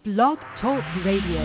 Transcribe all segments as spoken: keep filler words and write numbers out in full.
Blog Talk Radio.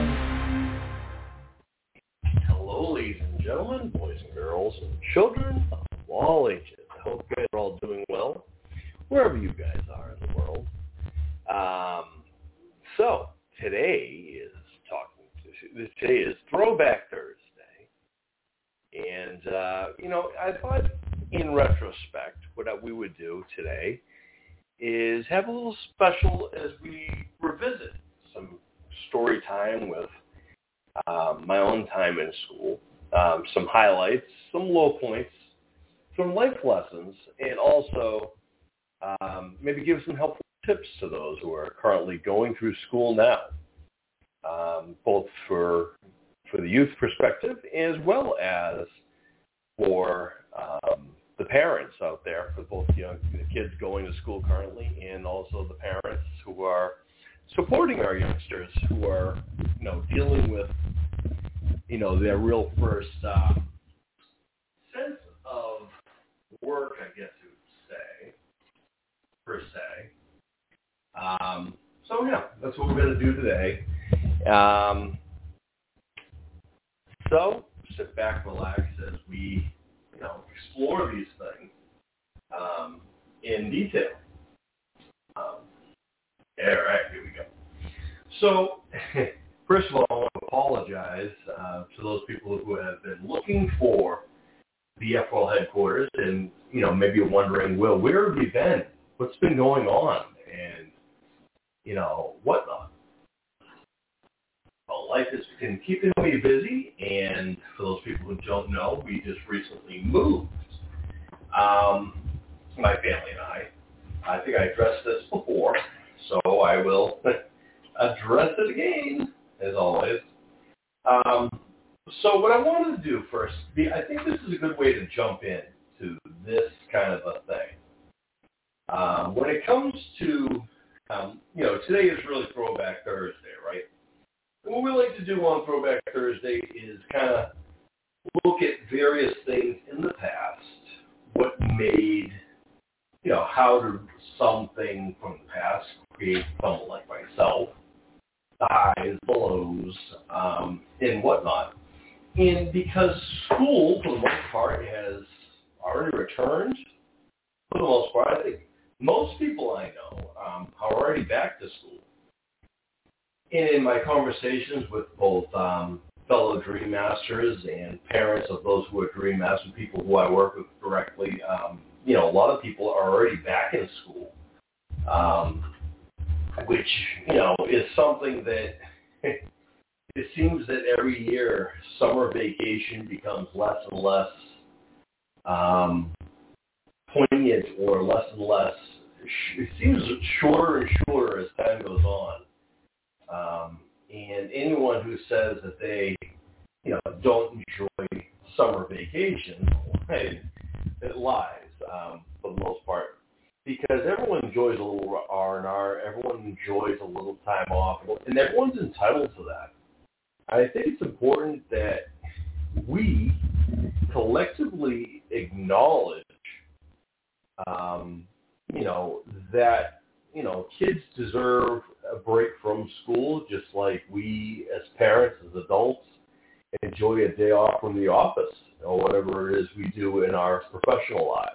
Hello, ladies and gentlemen, boys and girls, and children of all ages. I hope you guys are all doing well, wherever you guys are in the world. Um, so, today is talking to, today is Throwback Thursday. And, uh, you know, I thought in retrospect what we would do today is have a little special as we revisit some story time with um, my own time in school, um, some highlights, some low points, some life lessons, and also um, maybe give some helpful tips to those who are currently going through school now, um, both for for the youth perspective as well as for um, the parents out there, for both you know, the kids going to school currently and also the parents who are supporting our youngsters who are, you know, dealing with, you know, their real first uh, sense of work, I guess you would say, per se. Um, so, yeah, that's what we're going to do today. Um, so, sit back, relax as we, you know, explore these things um, in detail. Um, all right, here we go. So, first of all, I want to apologize uh, to those people who have been looking for the F W L headquarters and, you know, maybe you're wondering, Will, where have you been? What's been going on? And, you know, whatnot. Well, life has been keeping me busy, and for those people who don't know, we just recently moved. Um, my family and I. I think I addressed this before, so I will address it again, as always. Um, so what I wanted to do first, I think this is a good way to jump in to this kind of a thing. Um, when it comes to, um, you know, today is really Throwback Thursday, right? And what we like to do on Throwback Thursday is kind of look at various things in the past, what made, you know, how did something from the past create someone like myself, the highs, the lows, um, and whatnot. And because school, for the most part, has already returned, for the most part, I think most people I know um, are already back to school. And in my conversations with both um, fellow Dream Masters and parents of those who are Dream Masters, people who I work with directly, um, you know, a lot of people are already back in school, um, which, you know, is something that it seems that every year summer vacation becomes less and less um, poignant or less and less, it seems shorter and shorter as time goes on. Um, and anyone who says that they, you know, don't enjoy summer vacation, it, it lies um, for the most part, because everyone enjoys a little R and R, everyone enjoys a little time off, and everyone's entitled to that. I think it's important that we collectively acknowledge, um, you know, that, you know, kids deserve a break from school just like we as parents, as adults, enjoy a day off from the office or whatever it is we do in our professional lives.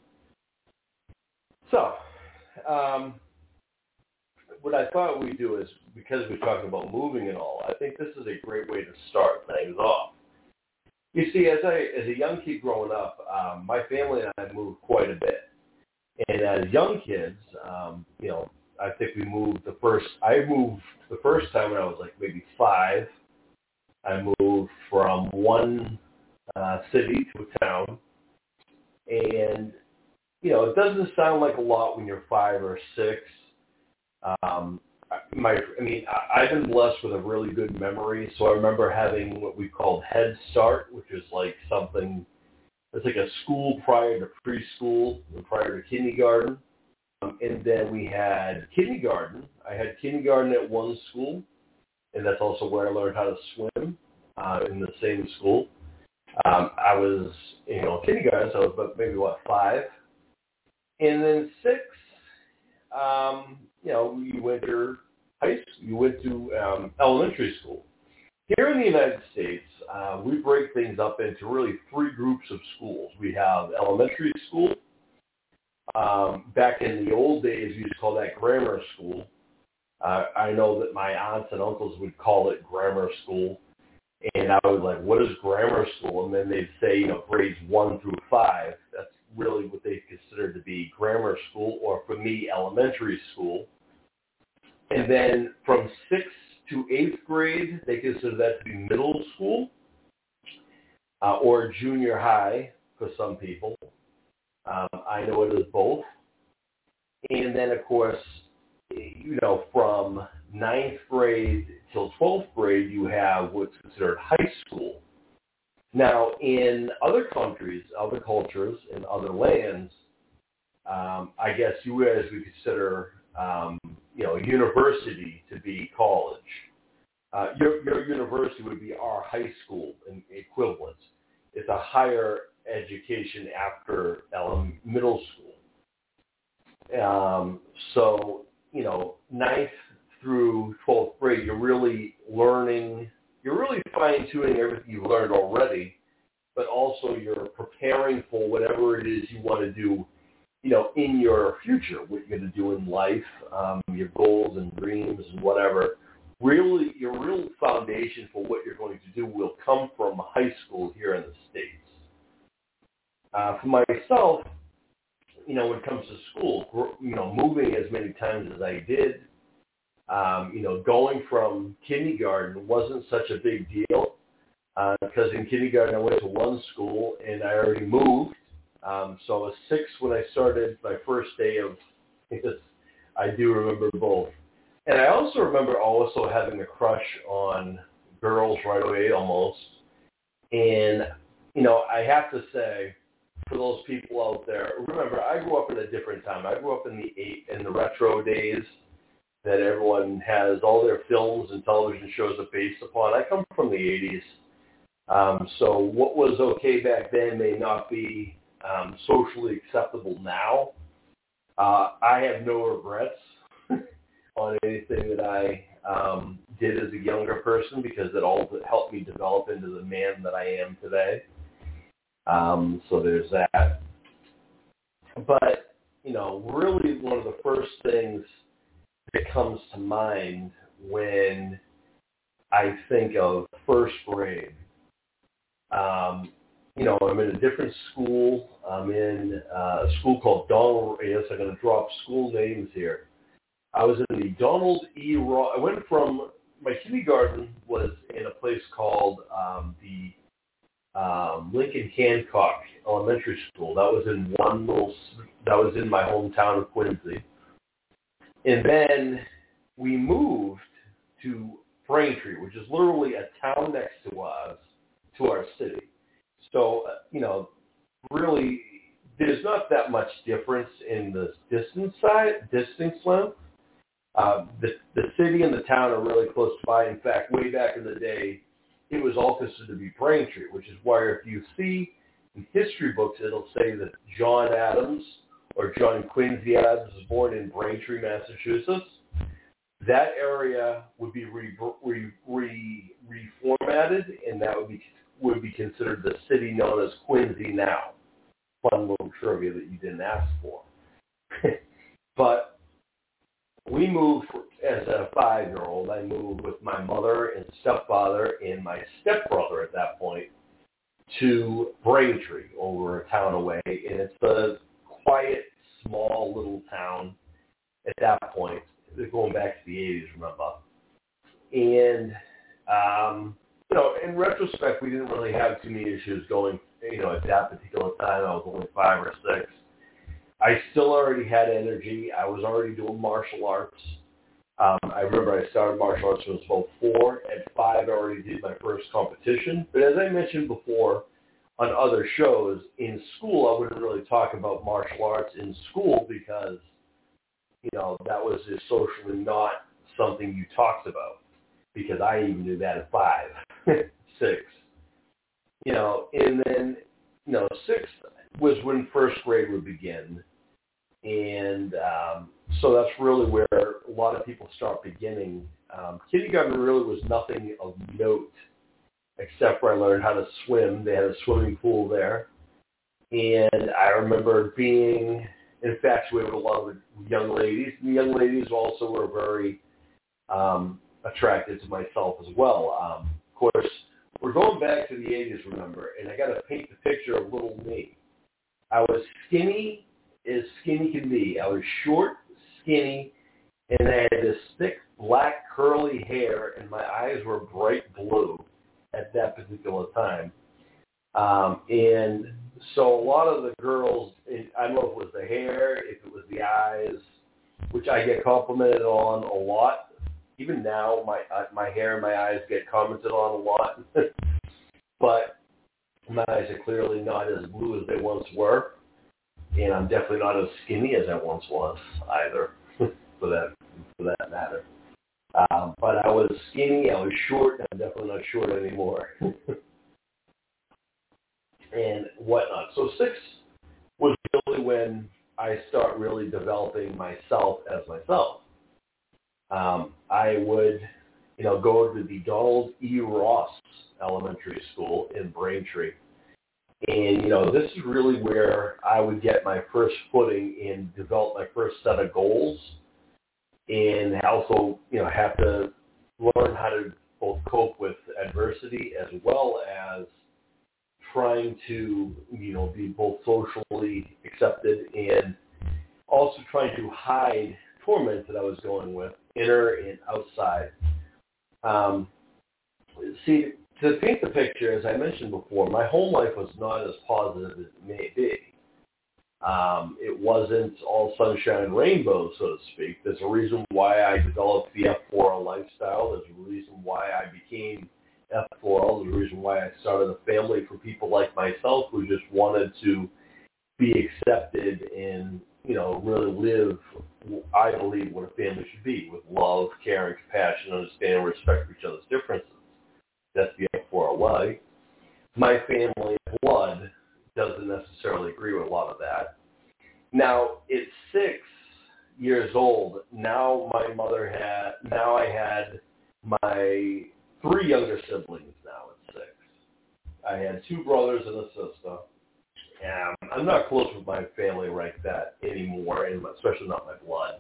So, um, what I thought we'd do is, because we're talking about moving and all, I think this is a great way to start things off. You see, as I as a young kid growing up, um, my family and I moved quite a bit. And as young kids, um, you know, I think we moved the first, I moved the first time when I was like maybe five. I moved from one uh, city to a town. And, you know, it doesn't sound like a lot when you're five or six. Um, my, I mean, I, I've been blessed with a really good memory. So I remember having what we called Head Start, which is like something, it's like a school prior to preschool and prior to kindergarten. Um, and then we had kindergarten. I had kindergarten at one school, and that's also where I learned how to swim uh, in the same school. Um, I was, you know, kindergarten, so I was about maybe, what, five? And then six, um, you know, you went your high school, you went to um, elementary school. Here in the United States, uh, we break things up into really three groups of schools. We have elementary school. Um, back in the old days, we used to call that grammar school. Uh, I know that my aunts and uncles would call it grammar school. And I was like, what is grammar school? And then they'd say, you know, grades one through five. That's really what they consider to be grammar school, or for me, elementary school. And then from sixth to eighth grade, they consider that to be middle school, uh, or junior high for some people. Um, I know it is both. And then, of course, you know, from ninth grade till twelfth grade, you have what's considered high school. Now, in other countries, other cultures, in other lands, um, I guess you guys would consider, um, you know, university to be college. Uh, your, your university would be our high school equivalent. It's a higher education after um, middle school. Um, so, you know, ninth through twelfth grade, you're really learning, you're really fine-tuning everything you've learned already, but also you're preparing for whatever it is you want to do, you know, in your future, what you're going to do in life, um, your goals and dreams and whatever. Really, your real foundation for what you're going to do will come from high school here in the States. Uh, for myself, you know, when it comes to school, you know, moving as many times as I did, um, you know, going from kindergarten wasn't such a big deal uh, because in kindergarten I went to one school and I already moved. Um, so I was six when I started my first day of, I do remember both. And I also remember also having a crush on girls right away almost. And, you know, I have to say, for those people out there, remember, I grew up in a different time. I grew up in the eight, in the retro days that everyone has all their films and television shows are based upon. I come from the eighties. Um, so what was okay back then may not be um, socially acceptable now. Uh, I have no regrets on anything that I um, did as a younger person because it all helped me develop into the man that I am today. Um, so there's that. But, you know, really one of the first things that comes to mind when I think of first grade, um, you know, I'm in a different school. I'm in uh, a school called Donald, yes, I'm going to drop school names here. I was in the Donald E. Ross, I went from, my kindergarten was in a place called um, the Um, Lincoln Hancock Elementary School. That was in one little, that was in my hometown of Quincy. And then we moved to Braintree, which is literally a town next to us, to our city. So, uh, you know, really, there's not that much difference in the distance side, distance length. Uh, the, the city and the town are really close by. In fact, way back in the day, it was all considered to be Braintree, which is why if you see in history books, it'll say that John Adams or John Quincy Adams was born in Braintree, Massachusetts. That area would be re, re, re, reformatted, and that would be would be considered the city known as Quincy now. Fun little trivia that you didn't ask for. But we moved as a five-year-old. I moved with my mother and stepfather and my stepbrother at that point to Braintree, over a town away. And it's a quiet, small little town at that point. They're going back to the eighties, remember. And, um, you know, in retrospect, we didn't really have too many issues going, you know, at that particular time. I was only five or six. I still already had energy. I was already doing martial arts. Um, I remember I started martial arts when I was about four. At five, I already did my first competition. But as I mentioned before on other shows, in school, I wouldn't really talk about martial arts in school because, you know, that was just socially not something you talked about, because I even knew that at five, six. You know, and then, you know, sixth was when first grade would begin. And um, so that's really where a lot of people start beginning. Um, kindergarten really was nothing of note, except for I learned how to swim. They had a swimming pool there. And I remember being infatuated with a lot of the young ladies. And the young ladies also were very um, attracted to myself as well. Um, of course, we're going back to the eighties, remember, and I got to paint the picture of little me. I was skinny as skinny can be. I was short, skinny, and I had this thick, black, curly hair, and my eyes were bright blue at that particular time. Um, and so a lot of the girls, I don't know if it was the hair, if it was the eyes, which I get complimented on a lot. Even now, my uh, my hair and my eyes get commented on a lot. But my eyes are clearly not as blue as they once were. And I'm definitely not as skinny as I once was either, for that for that matter. Um, but I was skinny, I was short, and I'm definitely not short anymore. And whatnot. So six was really when I start really developing myself as myself. Um, I would, you know, go to the Donald E. Ross Elementary School in Braintree. And, you know, this is really where I would get my first footing and develop my first set of goals. And also, you know, have to learn how to both cope with adversity as well as trying to, you know, be both socially accepted and also trying to hide torment that I was going with, inner and outside. Um, see, to paint the picture, as I mentioned before, my home life was not as positive as it may be. Um, it wasn't all sunshine and rainbows, so to speak. There's a reason why I developed the F four L lifestyle. There's a reason why I became F four L. There's a reason why I started a family for people like myself who just wanted to be accepted and, you know, really live, I believe, what a family should be, with love, care, and compassion, understanding and respect for each other's differences. That's the F four L way. My family of blood doesn't necessarily agree with a lot of that. Now, at six years old, now my mother had, now I had my three younger siblings now at six. I had two brothers and a sister. And I'm not close with my family like that anymore, and especially not my blood.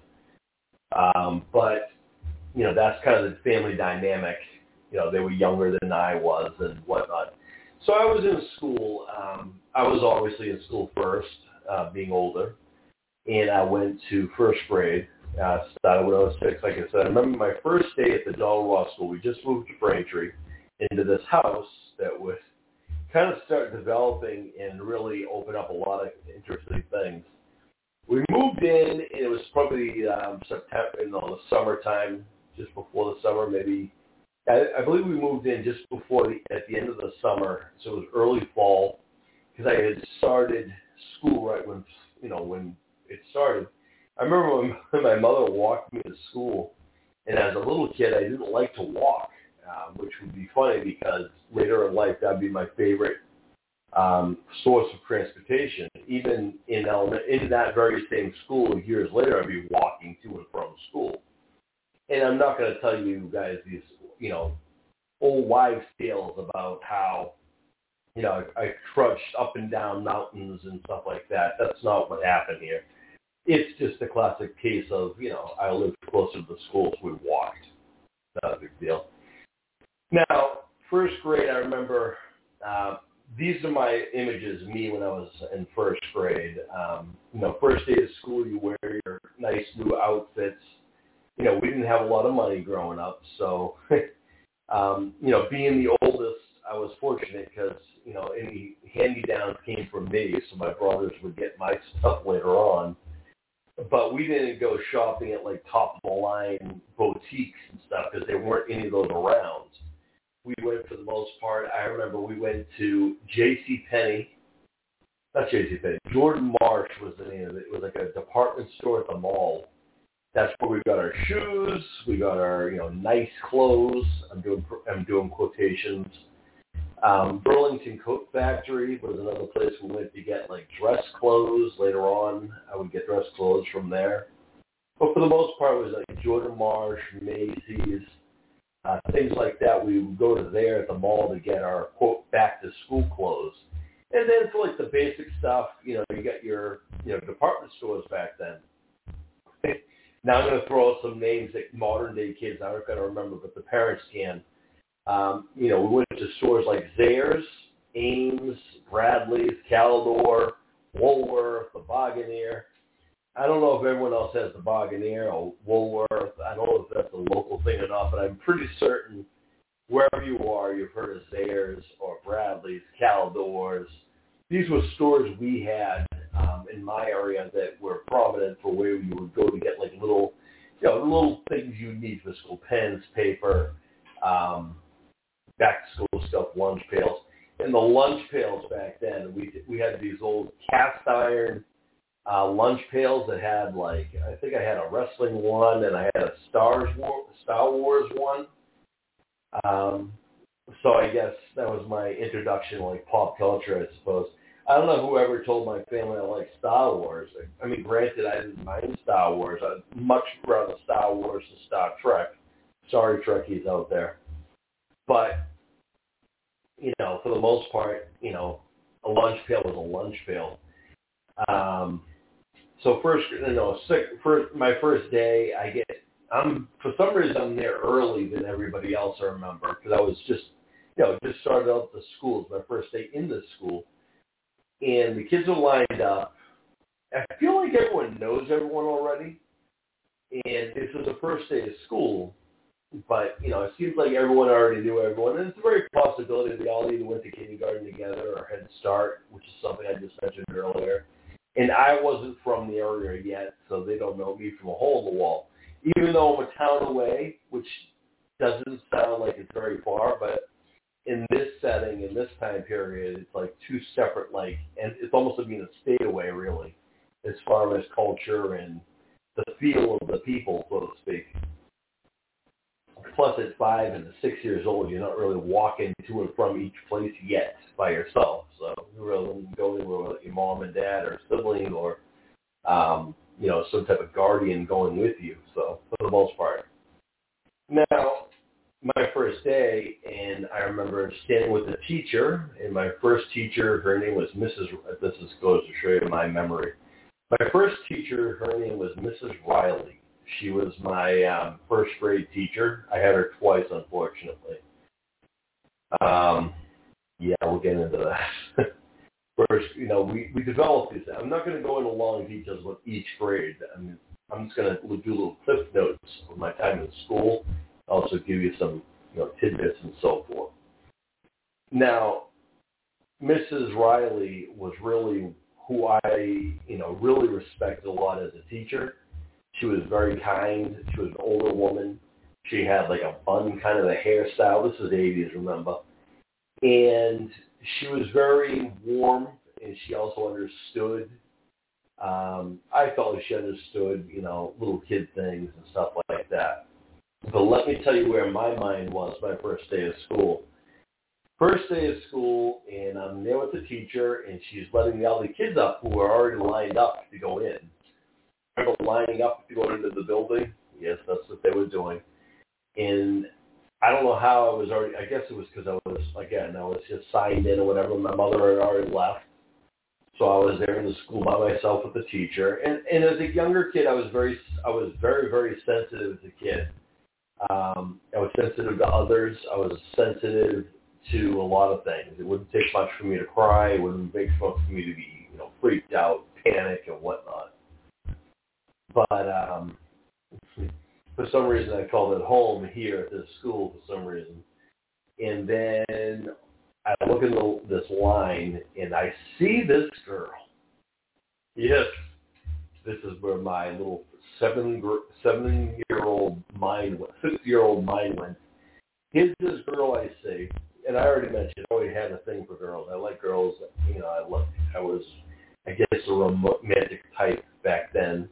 Um, but, you know, that's kind of the family dynamic. You know, they were younger than I was and whatnot. So I was in school. Um, I was obviously in school first, uh, being older. And I went to first grade. Uh, started when I was six, like I said. I remember my first day at the Donald Ross School. We just moved to Braintree into this house that would kind of start developing and really open up a lot of interesting things. We moved in, and it was probably um, September, in the summertime, just before the summer, maybe. I, I believe we moved in just before the, at the end of the summer, so it was early fall, because I had started school right when, you know, when it started. I remember when, when my mother walked me to school, and as a little kid, I didn't like to walk, uh, which would be funny because later in life, that would be my favorite um, source of transportation. Even in, element, in that very same school, years later, I'd be walking to and from school. And I'm not going to tell you guys these, you know, old wives' tales about how, you know, I, I trudged up and down mountains and stuff like that. That's not what happened here. It's just a classic case of, you know, I lived closer to the school, so we walked. Not a big deal. Now, first grade, I remember, uh, these are my images of me when I was in first grade. Um, you know, first day of school, you wear your nice new outfits. You know, we didn't have a lot of money growing up, so, um, you know, being the oldest, I was fortunate because, you know, any hand-me-downs came from me, so my brothers would get my stuff later on. But we didn't go shopping at, like, top-of-the-line boutiques and stuff because there weren't any of those around. We went, for the most part, I remember we went to JCPenney, not JCPenney, Jordan Marsh was the name of it. It was like a department store at the mall. That's where we got our shoes, we got our, you know, nice clothes. I'm doing, I'm doing quotations. Um, Burlington Coat Factory was another place we went to get, like, dress clothes. Later on, I would get dress clothes from there. But for the most part, it was like Jordan Marsh, Macy's, uh, things like that. We would go to there at the mall to get our, quote, back-to-school clothes. And then for, like, the basic stuff, you know, you got your, you know, department stores back then. Now I'm going to throw out some names that modern-day kids aren't going to remember, but the parents can. Um, you know, we went to stores like Zayre's, Ames, Bradley's, Caldor, Woolworth, the Boganeer. I don't know if everyone else has the Boganeer or Woolworth. I don't know if that's a local thing or not, but I'm pretty certain wherever you are, you've heard of Zayre's or Bradley's, Caldor's. These were stores we had um, in my area that were prominent for where you would go to get like little, you know, little things you need for school, pens, paper, um, back-to-school stuff, lunch pails. And the lunch pails back then, we we had these old cast iron uh, lunch pails that had like, I think I had a wrestling one and I had a Star Wars, Star Wars one. Um, so I guess that was my introduction to like pop culture, I suppose. I don't know whoever told my family I liked Star Wars. I mean, granted, I didn't mind Star Wars. I'd much rather Star Wars than Star Trek. Sorry, Trekkies out there. But, you know, for the most part, you know, a lunch pail was a lunch pail. Um, so first, you know, sick, first, my first day, I get, I'm, for some reason, I'm there early than everybody else, I remember, because I was just, you know, just started out the school. It was my first day in the school. And the kids are lined up. I feel like everyone knows everyone already. And this was the first day of school. But, you know, it seems like everyone already knew everyone. And it's a very possibility they all either went to kindergarten together or Head Start, which is something I just mentioned earlier. And I wasn't from the area yet, so they don't know me from a hole in the wall. Even though I'm a town away, which doesn't sound like it's very far, but in this setting, in this time period, it's like two separate, like, and it's almost like being a state away, really, as far as culture and the feel of the people, so to speak. Plus, at five and six years old, you're not really walking to and from each place yet by yourself. So you really go anywhere with your mom and dad or sibling or, um, you know, some type of guardian going with you. So for the most part. Now, my first day, and I remember standing with a teacher, and my first teacher, her name was Missus This is goes to show you my memory. My first teacher, her name was Missus Riley. She was my um, first grade teacher. I had her twice, unfortunately. Um, yeah, we'll get into that. First, you know, we, we developed these. I'm not going to go into long details with each grade. I mean, I'm just going to do little cliff notes of my time in school. Also give you some, you know, tidbits and so forth. Now, Missus Riley was really who I, you know, really respected a lot as a teacher. She was very kind. She was an older woman. She had like a bun kind of a hairstyle. This is the eighties, remember. And she was very warm, and she also understood. Um, I felt like she understood, you know, little kid things and stuff like that. But let me tell you where my mind was my first day of school. First day of school, and I'm there with the teacher, and she's letting the other kids up who were already lined up to go in. Remember lining up to go into the building? Yes, that's what they were doing. And I don't know how I was already, I guess it was because I was, again, I was just signed in or whatever. My mother had already left. So I was there in the school by myself with the teacher. And, and as a younger kid, I was very, I was very, very sensitive as a kid. Um, I was sensitive to others. I was sensitive to a lot of things. It wouldn't take much for me to cry. It wouldn't take much for me to be, you know, freaked out, panic, and whatnot. But um, for some reason, I called it home here at this school for some reason. And then I look in the, this line, and I see this girl. Yes, this is where my little seven seven year old mind went, six year old mind went. Here's this girl I see, and I already mentioned I always had a thing for girls. I like girls. You know, I loved. I was, I guess, a romantic type back then.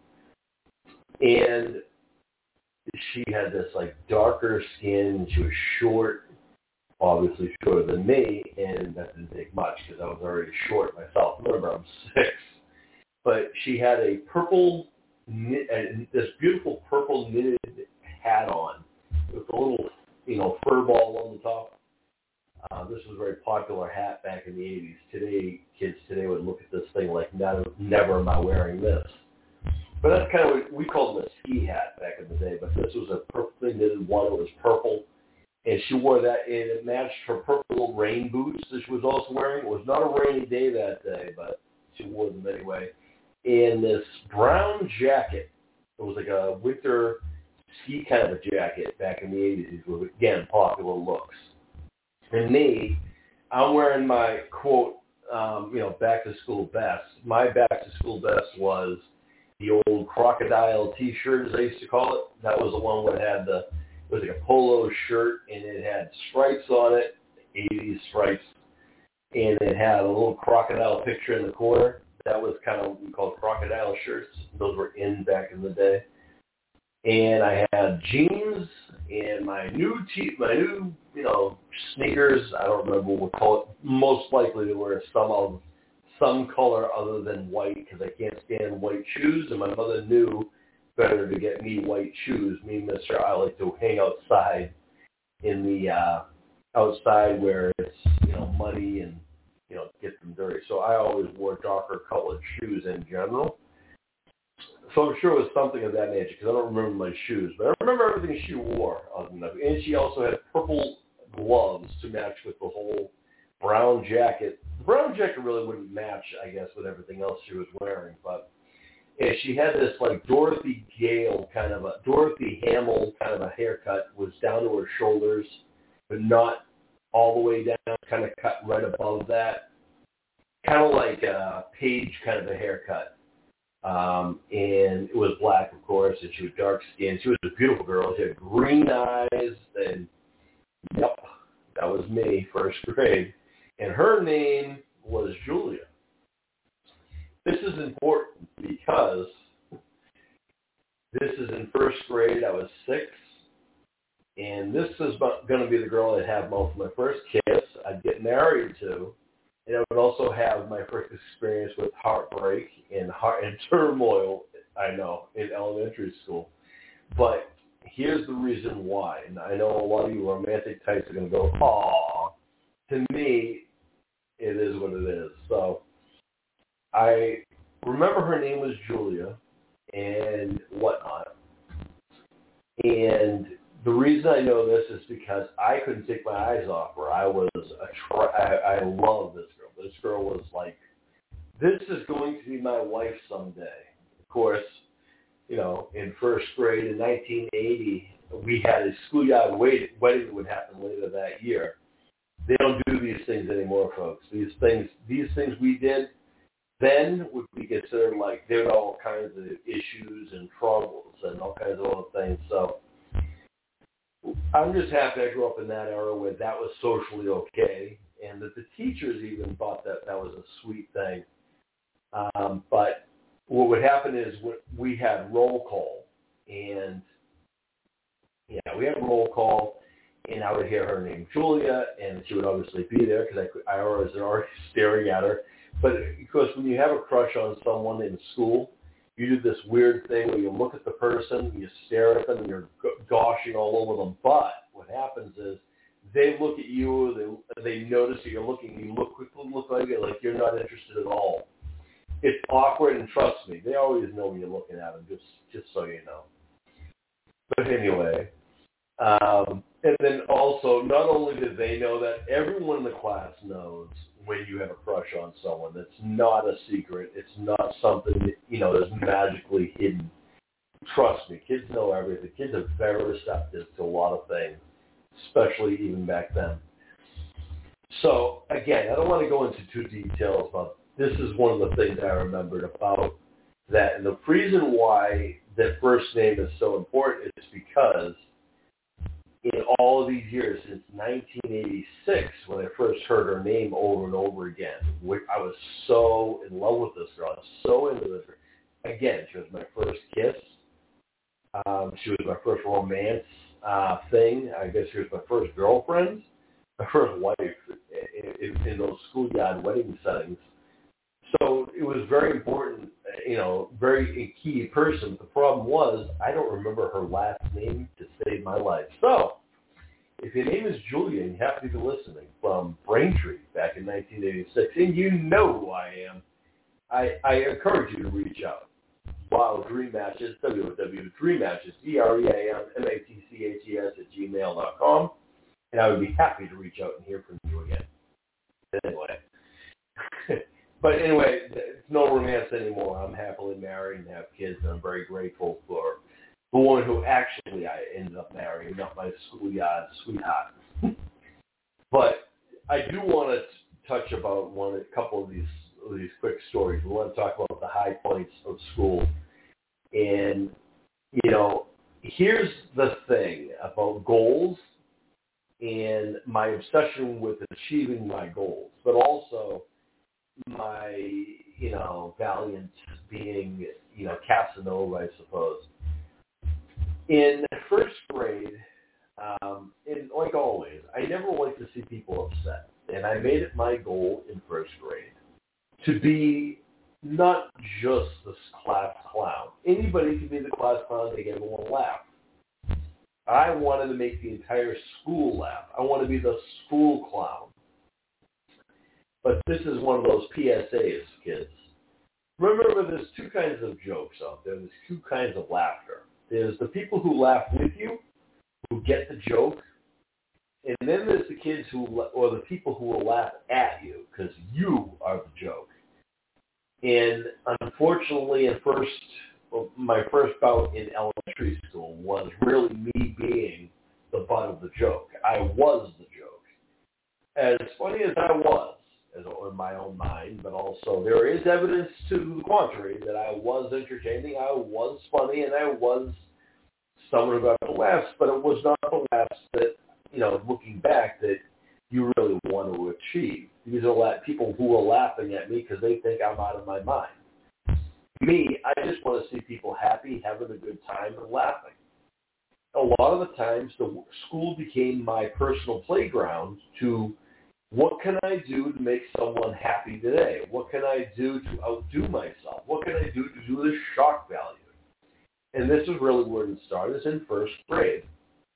And she had this like darker skin. She was short, obviously shorter than me, and that didn't take much because I was already short myself. Remember, I'm six. But she had a purple knit, uh, this beautiful purple knitted hat on with a little, you know, fur ball on the top. Uh, this was a very popular hat back in the eighties. Today, kids today would look at this thing like, never, never am I wearing this. But that's kind of what we called it, a ski hat back in the day. But this was a perfectly knitted one. It was purple. And she wore that, and it matched her purple little rain boots that she was also wearing. It was not a rainy day that day, but she wore them anyway. And this brown jacket. It was like a winter ski kind of a jacket back in the eighties. These were, again, popular looks. And me, I'm wearing my, quote, um, you know, back-to-school best. My back-to-school best was the old crocodile T-shirt, as I used to call it. That was the one where it had the, it was like a polo shirt, and it had stripes on it, eighties stripes, and it had a little crocodile picture in the corner. That was kind of what we called crocodile shirts. Those were in back in the day. And I had jeans and my new te- my new, you know, sneakers. I don't remember what we'll call it. Most likely to wear some of some color other than white because I can't stand white shoes. And my mother knew better to get me white shoes. Me, Mister I like to hang outside in the uh, outside where it's, you know, muddy and, you know, get them dirty. So I always wore darker colored shoes in general. So I'm sure it was something of that nature because I don't remember my shoes. But I remember everything she wore. And she also had purple gloves to match with the whole brown jacket. The brown jacket really wouldn't match, I guess, with everything else she was wearing. But and she had this like Dorothy Gale kind of a, Dorothy Hamill kind of a haircut. Was down to her shoulders, but not all the way down, kind of cut right above that. Kind of like a Paige kind of a haircut. Um, and it was black, of course, and she was dark skinned. She was a beautiful girl. She had green eyes, and yep, that was me, first grade. And her name was Julia. This is important because this is in first grade. I was six, and this is going to be the girl I'd have most of my first kiss. I'd get married to. And I would also have my first experience with heartbreak and heart and turmoil, I know, in elementary school. But here's the reason why. And I know a lot of you romantic types are going to go, aw. To me, it is what it is. So I remember her name was Julia and whatnot. And the reason I know this is because I couldn't take my eyes off her. I was a tra- I, I love this girl. This girl was like, this is going to be my wife someday. Of course, you know, in first grade in nineteen eighty, we had a schoolyard wedding that would happen later that year. They don't do these things anymore, folks. These things, these things we did then would be considered like there were all kinds of issues and troubles and all kinds of other things. So I'm just happy I grew up in that era where that was socially okay, and that the teachers even thought that that was a sweet thing. Um, but what would happen is we had roll call, and yeah, we had roll call, and I would hear her name Julia, and she would obviously be there because I, I was already staring at her. But because when you have a crush on someone in school, you do this weird thing where you look at the person, you stare at them, and you're goshing all over them. But what happens is they look at you, they they notice that you're looking, you look quickly look like it, like you're not interested at all. It's awkward, and trust me, they always know when you're looking at them, just just so you know. But anyway, um, and then also, not only do they know that, everyone in the class knows when you have a crush on someone. It's not a secret. It's not something that, you know, is magically hidden. Trust me, kids know everything. Kids are very receptive to a lot of things, especially even back then. So, again, I don't want to go into too details, but this is one of the things I remembered about that. And the reason why that first name is so important is because in all of these years, since nineteen eighty-six, when I first heard her name over and over again, I was so in love with this girl. I was so into this girl. Again, she was my first kiss. Um, she was my first romance uh, thing. I guess she was my first girlfriend, my first wife in, in, in those schoolyard wedding settings. So it was very important, you know, very a key person. The problem was I don't remember her last name to save my life. So if your name is Julia and you happen to be listening from Braintree back in nineteen eighty-six, and you know who I am, I, I encourage you to reach out. Wow, Dream Matches, w w w dot dream matches, D R E A M M A T C H E S at gmail dot com, and I would be happy to reach out and hear from you again. Anyway. But anyway, it's no romance anymore. I'm happily married and have kids, and I'm very grateful for the one who actually I ended up marrying, not my schoolyard sweetheart. But I do want to touch about one, a couple of these of these quick stories. We want to talk about the high points of school. And, you know, here's the thing about goals and my obsession with achieving my goals, but also my, you know, valiant being, you know, Casanova, I suppose. In first grade, um, and like always, I never like to see people upset. And I made it my goal in first grade to be not just the class clown. Anybody can be the class clown, they get everyone laugh. I wanted to make the entire school laugh. I want to be the school clown. But this is one of those P S As, kids. Remember, there's two kinds of jokes out there. There's two kinds of laughter. There's the people who laugh with you, who get the joke, and then there's the kids who, or the people who will laugh at you because you are the joke. And unfortunately, at first, well, my first bout in elementary school was really me being the butt of the joke. I was the joke. As funny as I was, as in my own mind, but also there is evidence to the contrary that I was entertaining, I was funny, and I was someone who got the laughs, but it was not the laughs that, you know, looking back, that you really want to achieve. These are people who are laughing at me because they think I'm out of my mind. Me, I just want to see people happy, having a good time, and laughing. A lot of the times, the school became my personal playground to what can I do to make someone happy today? What can I do to outdo myself? What can I do to do the shock value? And this is really where it started, is in first grade.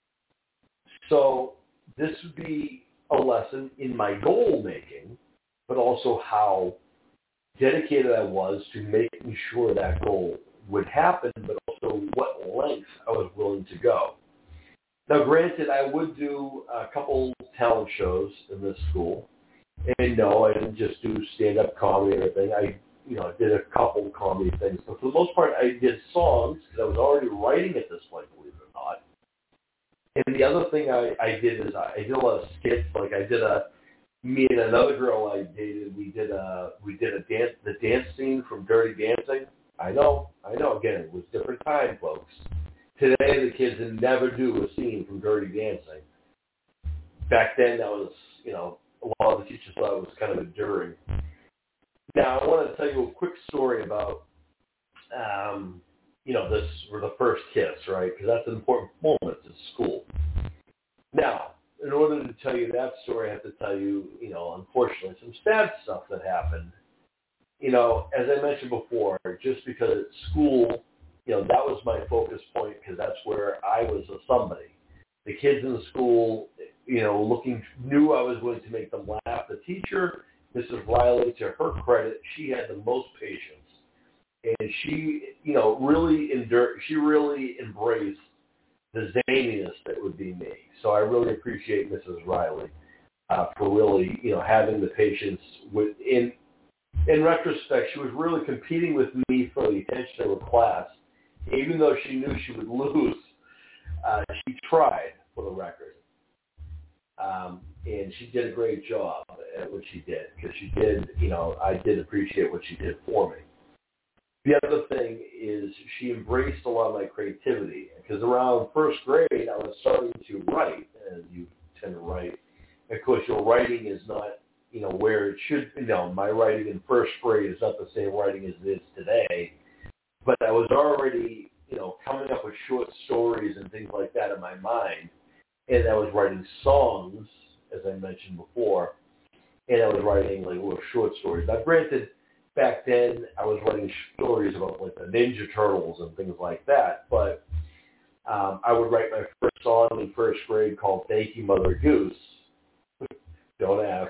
So this would be a lesson in my goal making, but also how dedicated I was to making sure that goal would happen, but also what length I was willing to go. Now, granted, I would do a couple talent shows in this school, and no, I didn't just do stand-up comedy or anything. I, you know, did a couple comedy things, but for the most part, I did songs because I was already writing at this point, believe it or not. And the other thing I, I did is I, I did a lot of skits. Like I did a, me and another girl I dated, we did a, we did a dance, the dance scene from Dirty Dancing. I know, I know. Again, it was different time, folks. Today, the kids never do a scene from Dirty Dancing. Back then, that was, you know, a lot of the teachers thought it was kind of enduring. Now, I want to tell you a quick story about, um, you know, this, or the first kiss, right? Because that's an important moment in school. Now, in order to tell you that story, I have to tell you, you know, unfortunately, some sad stuff that happened. You know, as I mentioned before, just because at school, you know, that was my focus point because that's where I was a somebody. The kids in the school, you know, looking, knew I was going to make them laugh. The teacher, Missus Riley, to her credit, she had the most patience. And she, you know, really endured, she really embraced the zaniness that would be me. So I really appreciate Missus Riley uh, for really, you know, having the patience with, in, in retrospect, she was really competing with me for the attention of her class. Even though she knew she would lose, uh, she tried, for the record. Um, and she did a great job at what she did, because she did, you know, I did appreciate what she did for me. The other thing is she embraced a lot of my creativity, because around first grade, I was starting to write, as you tend to write. Of course, your writing is not, you know, where it should, you know, my writing in first grade is not the same writing as it is today. But I was already, you know, coming up with short stories and things like that in my mind. And I was writing songs, as I mentioned before. And I was writing, like, little short stories. Now, granted, back then I was writing stories about like the Ninja Turtles and things like that, but um, I would write my first song in first grade called Thank You, Mother Goose. Don't ask.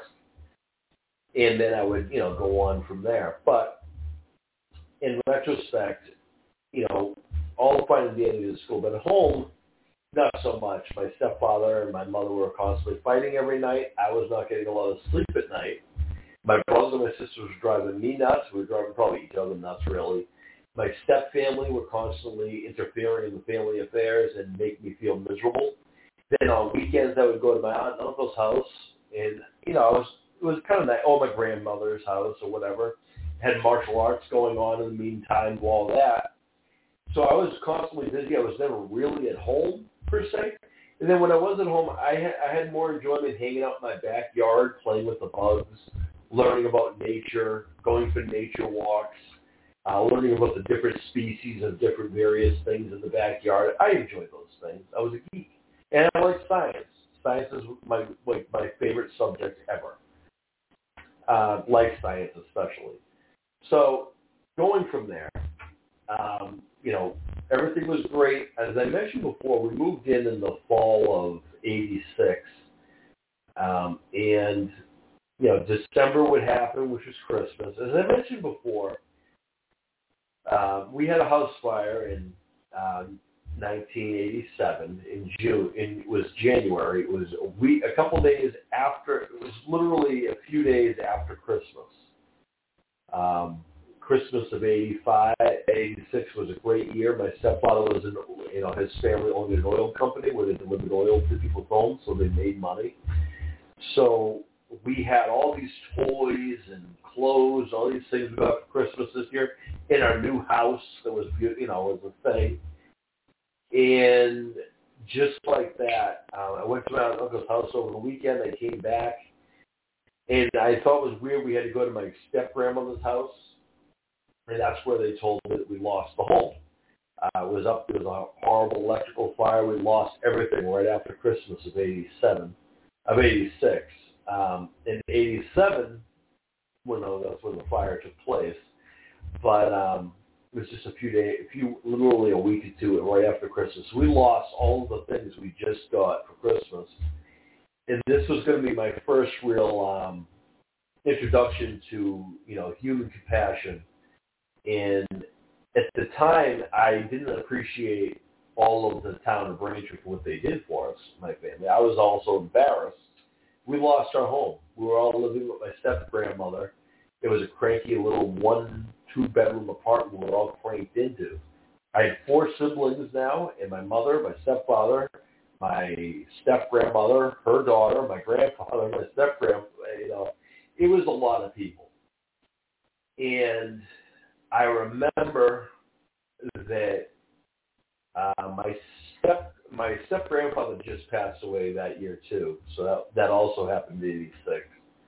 And then I would, you know, go on from there. But in retrospect, you know, all fine and dandy at school, but at home, not so much. My stepfather and my mother were constantly fighting every night. I was not getting a lot of sleep at night. My brothers and my sisters were driving me nuts. We were driving probably each other nuts, really. My step family were constantly interfering in the family affairs and making me feel miserable. Then on weekends, I would go to my aunt and uncle's house, and, you know, I was, it was kind of nice, or my grandmother's house or whatever. Had martial arts going on in the meantime, all that. So I was constantly busy. I was never really at home, per se. And then when I was at home, I had, I had more enjoyment hanging out in my backyard, playing with the bugs, learning about nature, going for nature walks, uh, learning about the different species of different various things in the backyard. I enjoyed those things. I was a geek. And I like science. Science is my like my favorite subject ever. Uh, life science especially. So going from there, um, you know, everything was great. As I mentioned before, we moved in in the fall of eighty-six. Um, and, you know, December would happen, which was Christmas. As I mentioned before, uh, we had a house fire in um, nineteen eighty-seven in June. In, it was January. It was a week, a couple days after. It was literally a few days after Christmas. Um, Christmas of eighty-five, eighty-six was a great year. My stepfather was in, you know, his family owned an oil company where they delivered oil to people's homes, so they made money. So we had all these toys and clothes, all these things we got for Christmas this year in our new house that was, you know, was a thing. And just like that, uh, I went to my uncle's house over the weekend. I came back, and I thought it was weird. We had to go to my step-grandmother's house, and that's where they told me that we lost the home. Uh, it was up, there was a horrible electrical fire. We lost everything right after Christmas of eighty-seven, of eighty-six. Um, in eighty-seven, well, no, that's when the fire took place. But um, it was just a few days, a few, literally a week or two right after Christmas. We lost all of the things we just got for Christmas. And this was going to be my first real um, introduction to, you know, human compassion. And at the time, I didn't appreciate all of the town of Braintree for what they did for us, my family. I was also embarrassed. We lost our home. We were all living with my step-grandmother. It was a cranky little one, two-bedroom apartment we were all cranked into. I had four siblings now, and my mother, my stepfather, my step-grandmother, her daughter, my grandfather, my step-grandfather. You know, it was a lot of people. And I remember that uh, my step my step grandfather just passed away that year too, so that, that also happened in eighty-six.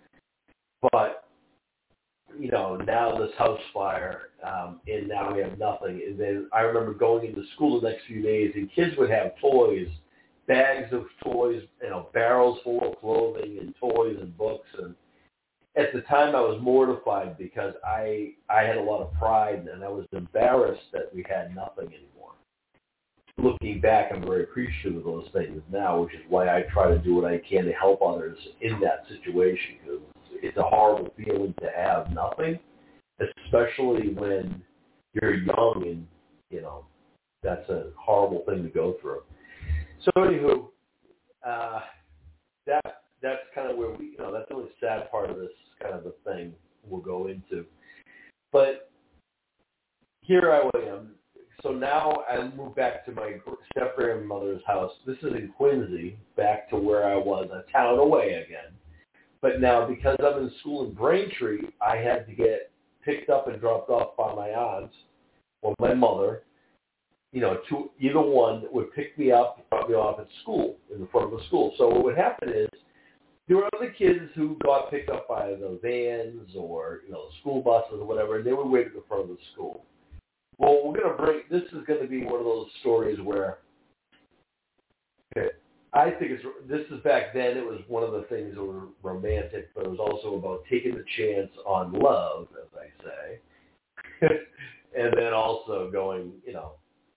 But you know, now this house fire, um, and now we have nothing. And then I remember going into school the next few days, and kids would have toys, bags of toys, you know, barrels full of clothing and toys and books. And at the time, I was mortified because I I had a lot of pride, and I was embarrassed that we had nothing anymore. Looking back, I'm very appreciative of those things now, which is why I try to do what I can to help others in that situation, because it's a horrible feeling to have nothing, especially when you're young and, you know, that's a horrible thing to go through. So anywho, uh, that that's kind of where we, you know, that's the only sad part of this kind of a thing we'll go into. But here I am. So now I moved back to my step-grandmother's house. This is in Quincy, back to where I was, a town away again. But now, because I'm in school in Braintree, I had to get picked up and dropped off by my aunt or my mother. You know, two, either one would pick me up and drop me off at school, in the front of the school. So what would happen is, there were other kids who got picked up by the vans or, you know, school buses or whatever, and they would wait at the front of the school. Well, we're going to break, this is going to be one of those stories where, okay, I think it's, this is back then, it was one of the things that were romantic, but it was also about taking the chance on love, as I say, and then also going, you know.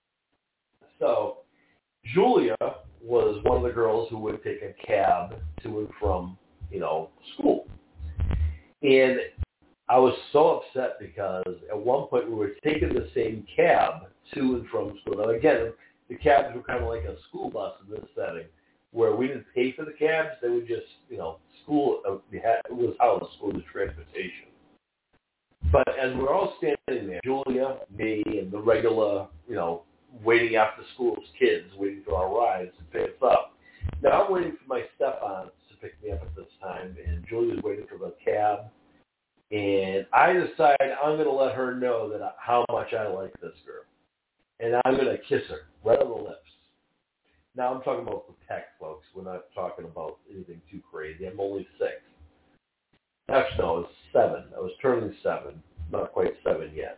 So Julia was one of the girls who would take a cab to and from, you know, school. And I was so upset because at one point we were taking the same cab to and from school. Now, again, the cabs were kind of like a school bus in this setting, where we didn't pay for the cabs. They would just, you know, school, uh, we had, it was how the school did transportation. But as we're all standing there, Julia, me, and the regular, you know, waiting after school's kids, waiting for our rides to pick us up. Now I'm waiting for my step-ons to pick me up at this time, and Julia's waiting for the cab. And I decide I'm going to let her know that I, how much I like this girl. And I'm going to kiss her right on the lips. Now I'm talking about the peck, folks. We're not talking about anything too crazy. I'm only six. Actually, no, I was seven. I was turning seven. Not quite seven yet.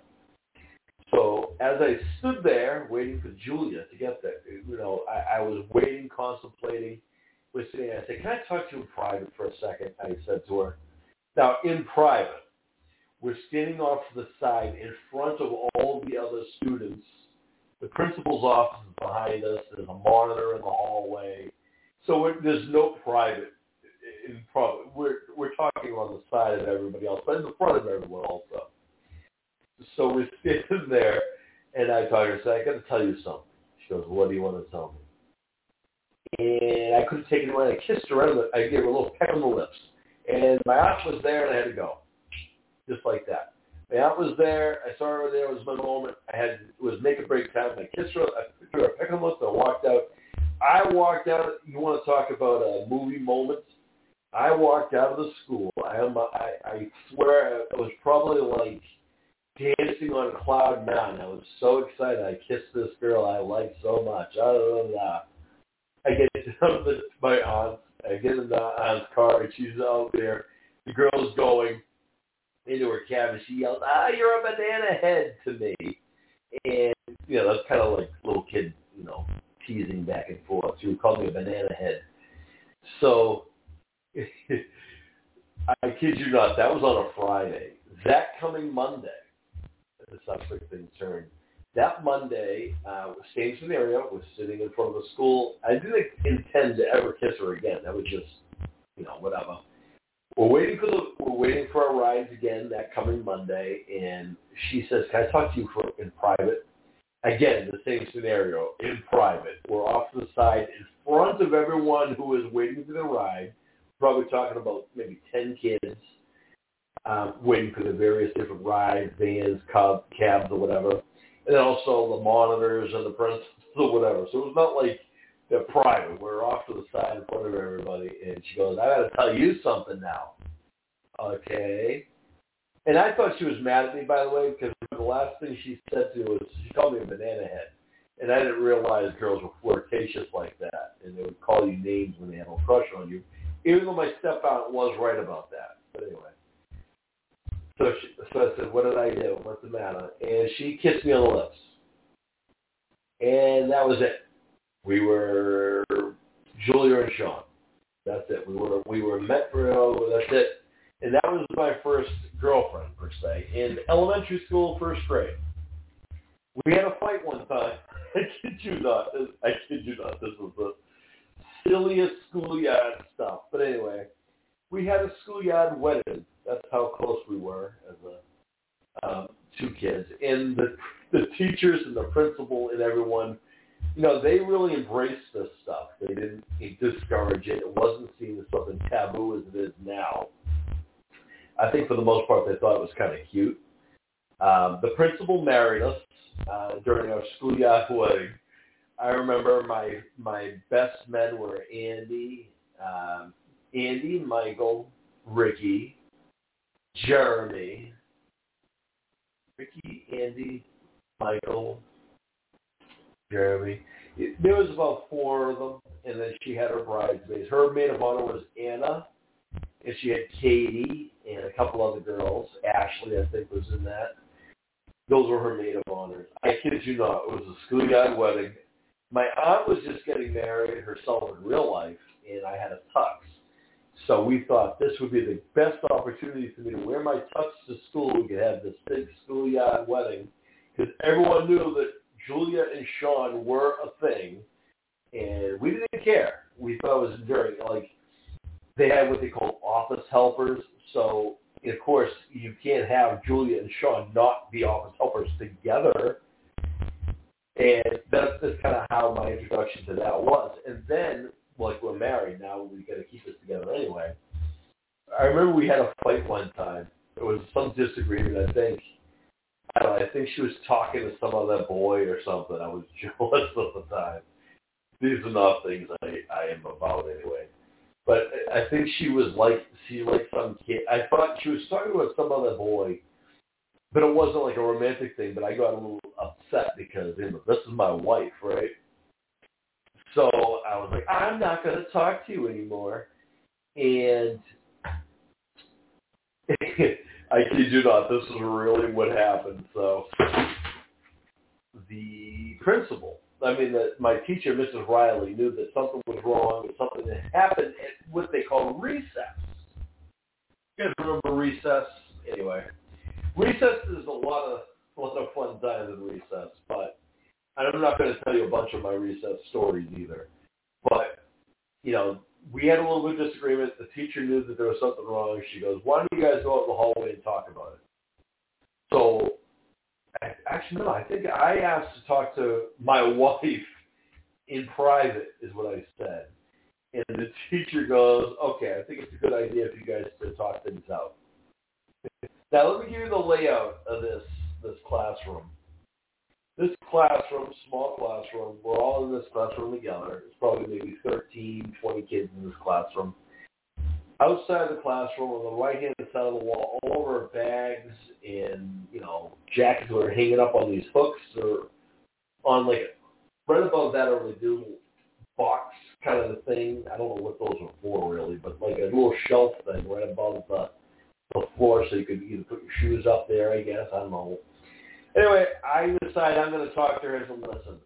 So as I stood there waiting for Julia to get there, you know, I, I was waiting, contemplating, listening. I said, "Can I talk to you in private for a second?" I said to her. Now, in private, we're standing off to the side in front of all the other students. The principal's office is behind us. There's a monitor in the hallway. So we're, there's no private. In private. We're, we're talking on the side of everybody else, but in the front of everyone also. So we're standing there, and I told her, I said, "I got to tell you something." She goes, "What do you want to tell me?" And I couldn't take it away. I kissed her, and I gave her a little peck on the lips. And my aunt was there, and I had to go, just like that. My aunt was there. I saw her there. It was my moment. I had, it was make or break time. I kissed her. I took her a peck on the lips. I walked out. I walked out. You want to talk about a movie moment? I walked out of the school. I, am, I, I swear I was probably like dancing on cloud nine. I was so excited. I kissed this girl I liked so much. I, I get down to my aunt. I get in the aunt's car, and she's out there. The girl's going into her cab, and she yells, "Ah, you're a banana head," to me. And, you know, that's kind of like little kid, you know, teasing back and forth. She would call me a banana head. So, I kid you not, that was on a Friday. That coming Monday, this is how quick things turned. That Monday, uh, same scenario, was sitting in front of the school. I didn't intend to ever kiss her again. That was just, you know, whatever. We're waiting for the, we're waiting for our rides again that coming Monday, and she says, "Can I talk to you for in private?" Again, the same scenario, in private. We're off to the side in front of everyone who is waiting for the ride. Probably talking about maybe ten kids um, waiting for the various different rides, vans, cab, cabs, or whatever. And then also the monitors and the principals or whatever. So it was not like they're private. We're off to the side in front of everybody. And she goes, "I got to tell you something now." Okay. And I thought she was mad at me, by the way, because the last thing she said to me was, she called me a banana head. And I didn't realize girls were flirtatious like that. And they would call you names when they had a crush on you. Even though my step-aunt was right about that. But anyway. So, she, so I said, "What did I do? What's the matter?" And she kissed me on the lips. And that was it. We were Julia and Sean. That's it. We were we were met for, oh, that's it. And that was my first girlfriend, per se, in elementary school, first grade. We had a fight one time. I kid you not. I kid you not. This was the silliest schoolyard stuff. But anyway, we had a schoolyard wedding. That's how close we were as a, um, two kids. And the the teachers and the principal and everyone, you know, they really embraced this stuff. They didn't discourage it. It wasn't seen as something taboo as it is now. I think for the most part they thought it was kind of cute. Um, the principal married us uh, during our schoolyard wedding. I remember my my best men were Andy, um, Andy, Michael, Ricky, Jeremy, Ricky, Andy, Michael, Jeremy. It, there was about four of them, and then she had her bridesmaids. Her maid of honor was Anna, and she had Katie and a couple other girls. Ashley, I think, was in that. Those were her maid of honors. I kid you not. It was a schoolyard wedding. my aunt was just getting married herself in real life, and I had a tux. So we thought this would be the best opportunity for me to wear my tux to school. We could have this big schoolyard wedding because everyone knew that Julia and Sean were a thing, and we didn't care. We thought it was very, like, they had what they call office helpers. So, of course, you can't have Julia and Sean not be office helpers together. And that's just kind of how my introduction to that was. And then, like, we're married now, we got to keep this together anyway. I remember we had a fight one time. There was some disagreement, I think. I don't know, I think she was talking to some other boy or something. I was jealous at the time. These are not things I, I am about anyway. But I think she was like, she like some kid. I thought she was talking with some other boy, but it wasn't like a romantic thing. But I got a little upset because, you know, this is my wife, right? So I was like, I'm not going to talk to you anymore. And I kid you not, this is really what happened. So the principal, I mean, the, my teacher, Missus Riley, knew that something was wrong, that something had happened at what they call recess. You guys remember recess? Anyway, recess is a lot of a lot of fun times in recess, but I'm not going to tell you a bunch of my recess stories either. But, you know, we had a little bit of disagreement. The teacher knew that there was something wrong. She goes, why don't you guys go out in the hallway and talk about it? So, actually, no, I think I asked to talk to my wife in private is what I said. And the teacher goes, okay, I think it's a good idea if you guys to talk things out. Now, let me give you the layout of this this classroom. This classroom, small classroom, we're all in this classroom together. It's probably maybe thirteen, twenty kids in this classroom. Outside the classroom, on the right-hand side of the wall, all of our bags and, you know, jackets were hanging up on these hooks or on, like, right above that are like little box kind of a thing. I don't know what those are for, really, but like a little shelf thing right above the, the floor so you could either put your shoes up there, I guess. I don't know. Anyway, I decide I'm going to talk to her and listen.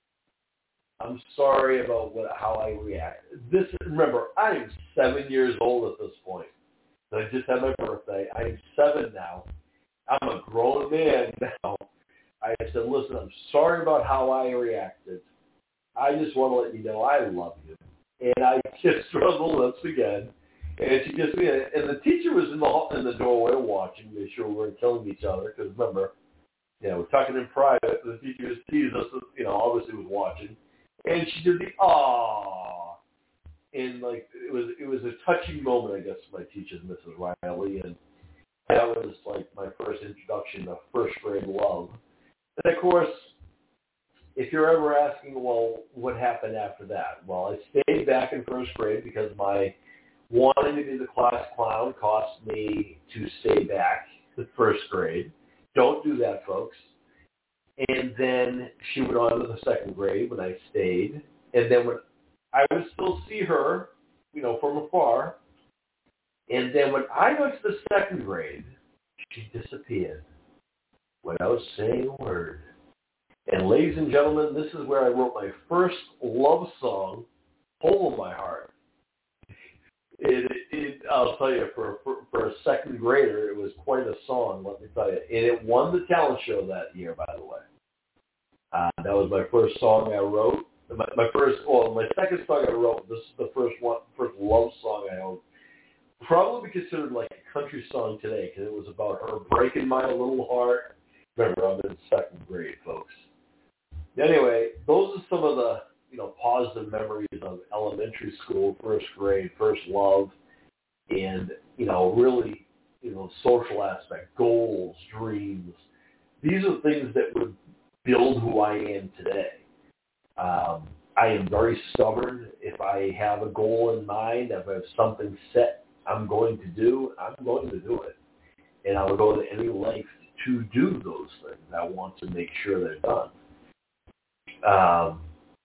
I'm sorry about what, how I react. This, remember, I am seven years old at this point. I just had my birthday. I'm seven now. I'm a grown man now. I said, listen, I'm sorry about how I reacted. I just want to let you know I love you. And I kissed her on the lips again. And she kissed me. And the teacher was in the in the doorway watching, make sure we weren't killing each other. Because remember, you know, we're talking in private. The teacher was teasing us, you know, obviously was watching. And she did the aww. And, like, it was it was a touching moment, I guess, my teacher's Missus Riley. And that was, like, my first introduction to first grade love. And, of course, if you're ever asking, well, what happened after that? Well, I stayed back in first grade because my wanting to be the class clown cost me to stay back in first grade. Don't do that, folks. And then she went on to the second grade when I stayed. And then when I would still see her, you know, from afar. And then when I got to the second grade, she disappeared without saying a word. And ladies and gentlemen, this is where I wrote my first love song, Hole in My Heart. It, it, I'll tell you, for, for for a second grader, it was quite a song, let me tell you. And it won the talent show that year, by the way. Uh, that was my first song I wrote. My, my first, well, my second song I wrote. This is the first one, first love song I wrote. Probably considered like a country song today because it was about her breaking my little heart. Remember, I'm in second grade, folks. Anyway, those are some of the, you know, positive memories of elementary school, first grade, first love, and, you know, really, you know, social aspect, goals, dreams. These are things that would build who I am today. Um, I am very stubborn. If I have a goal in mind, if I have something set I'm going to do, I'm going to do it. And I will go to any length to do those things. I want to make sure they're done. Um,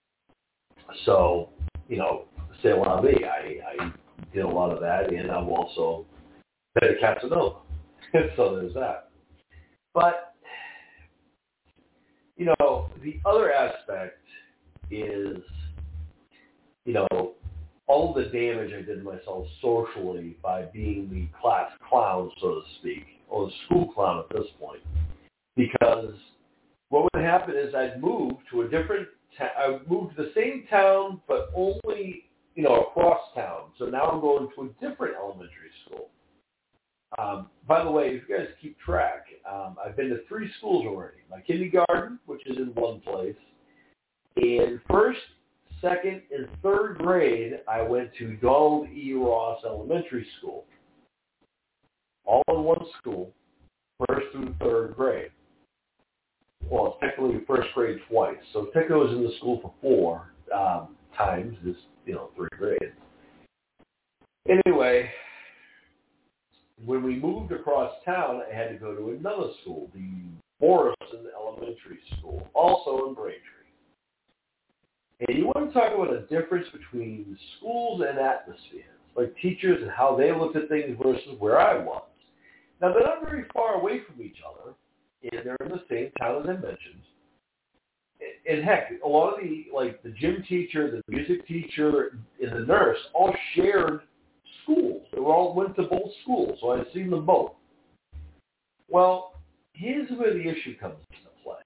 so, you know, say a lot of me. I, I did a lot of that, and I'm also been a Casanova. So there's that. But, you know, the other aspect is, you know, all the damage I did to myself socially by being the class clown, so to speak, or the school clown at this point. Because what would happen is I'd move to a different ta- I would move to the same town, but only, you know, across town. So now I'm going to a different elementary school. Um, by the way, if you guys keep track, um, I've been to three schools already. My kindergarten, which is in one place. In first, second, and third grade, I went to Donald E. Ross Elementary School. All in one school, first through third grade. Well, technically first grade twice. So technically I was in the school for four um, times this, you know, three grades. Anyway, when we moved across town, I had to go to another school, the Morrison Elementary School, also in Braintree. And you want to talk about a difference between schools and atmospheres, like teachers and how they looked at things versus where I was. Now, they're not very far away from each other, and they're in the same town as I mentioned. And heck, a lot of the, like the gym teacher, the music teacher, and the nurse all shared schools. They were all went to both schools, so I've seen them both. Well, here's where the issue comes into play.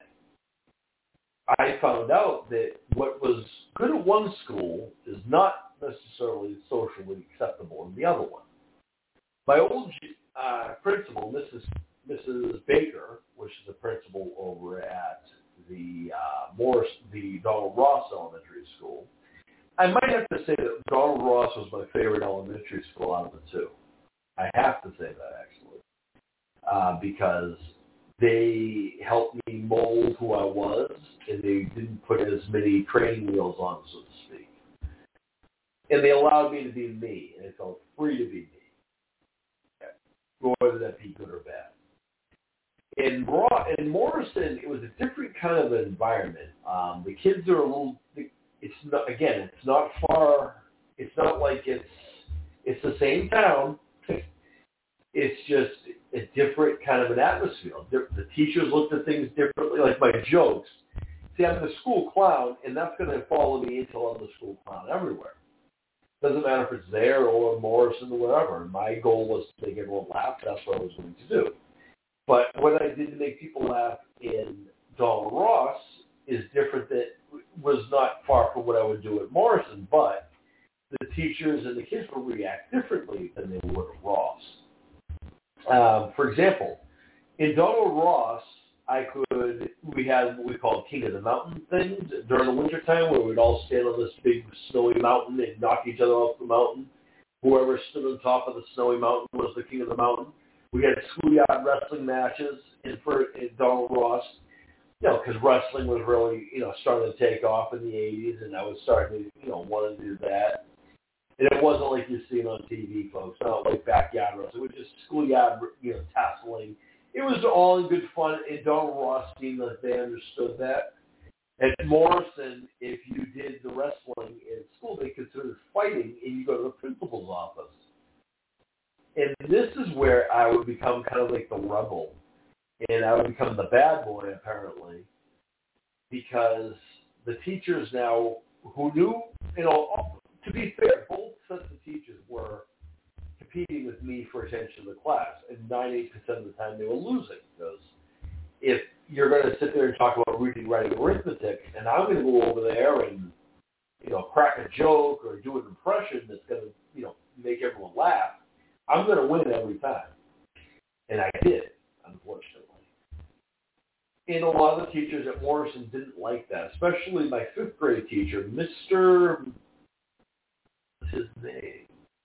I found out that what was good at one school is not necessarily socially acceptable in the other one. My old uh, principal, Missus Missus Baker, which is a principal over at the uh, Morris, the Donald Ross Elementary School. I might have to say that Donald Ross was my favorite elementary school out of the two. I have to say that, actually, uh, because they helped me mold who I was, and they didn't put as many training wheels on, so to speak. And they allowed me to be me, and I felt free to be me, whether that be good or bad. In, Raw, in Morrison, it was a different kind of environment. Um, the kids are a little. It's not again. It's not far. It's not like it's. It's the same town. It's just a different kind of an atmosphere. The teachers looked at things differently. Like my jokes. See, I'm the school clown, and that's going to follow me until I'm the school clown everywhere. Doesn't matter if it's there or Morrison or whatever. My goal was to make everyone laugh. That's what I was going to do. But what I did to make people laugh in Donald Ross is different. That was not far from what I would do at Morrison, but the teachers and the kids will react differently than they would at Ross. Um, for example, in Donald Ross, I could, we had what we called King of the Mountain things during the wintertime where we'd all stand on this big snowy mountain and knock each other off the mountain. Whoever stood on top of the snowy mountain was the king of the mountain. We had schoolyard wrestling matches in, for, in Donald Ross, you know, because wrestling was really, you know, starting to take off in the eighties, and I was starting to, you know, want to do that. And it wasn't like you're seeing on T V, folks. Not like backyard wrestling. It was just schoolyard, you know, tasseling. It was all in good fun. And Donald Ross seemed like they understood that. At Morrison, if you did the wrestling in school, they considered fighting, and you go to the principal's office. And this is where I would become kind of like the rebel. And I would become the bad boy, apparently, because the teachers now who knew, you know, to be fair, both sets of teachers were competing with me for attention to the class. And ninety-eight percent of the time they were losing. Because if you're going to sit there and talk about reading, writing, arithmetic, and I'm going to go over there and, you know, crack a joke or do an impression that's going to, you know, make everyone laugh, I'm going to win every time. And I did, unfortunately. And a lot of the teachers at Morrison didn't like that, especially my fifth grade teacher, Mister What's his name?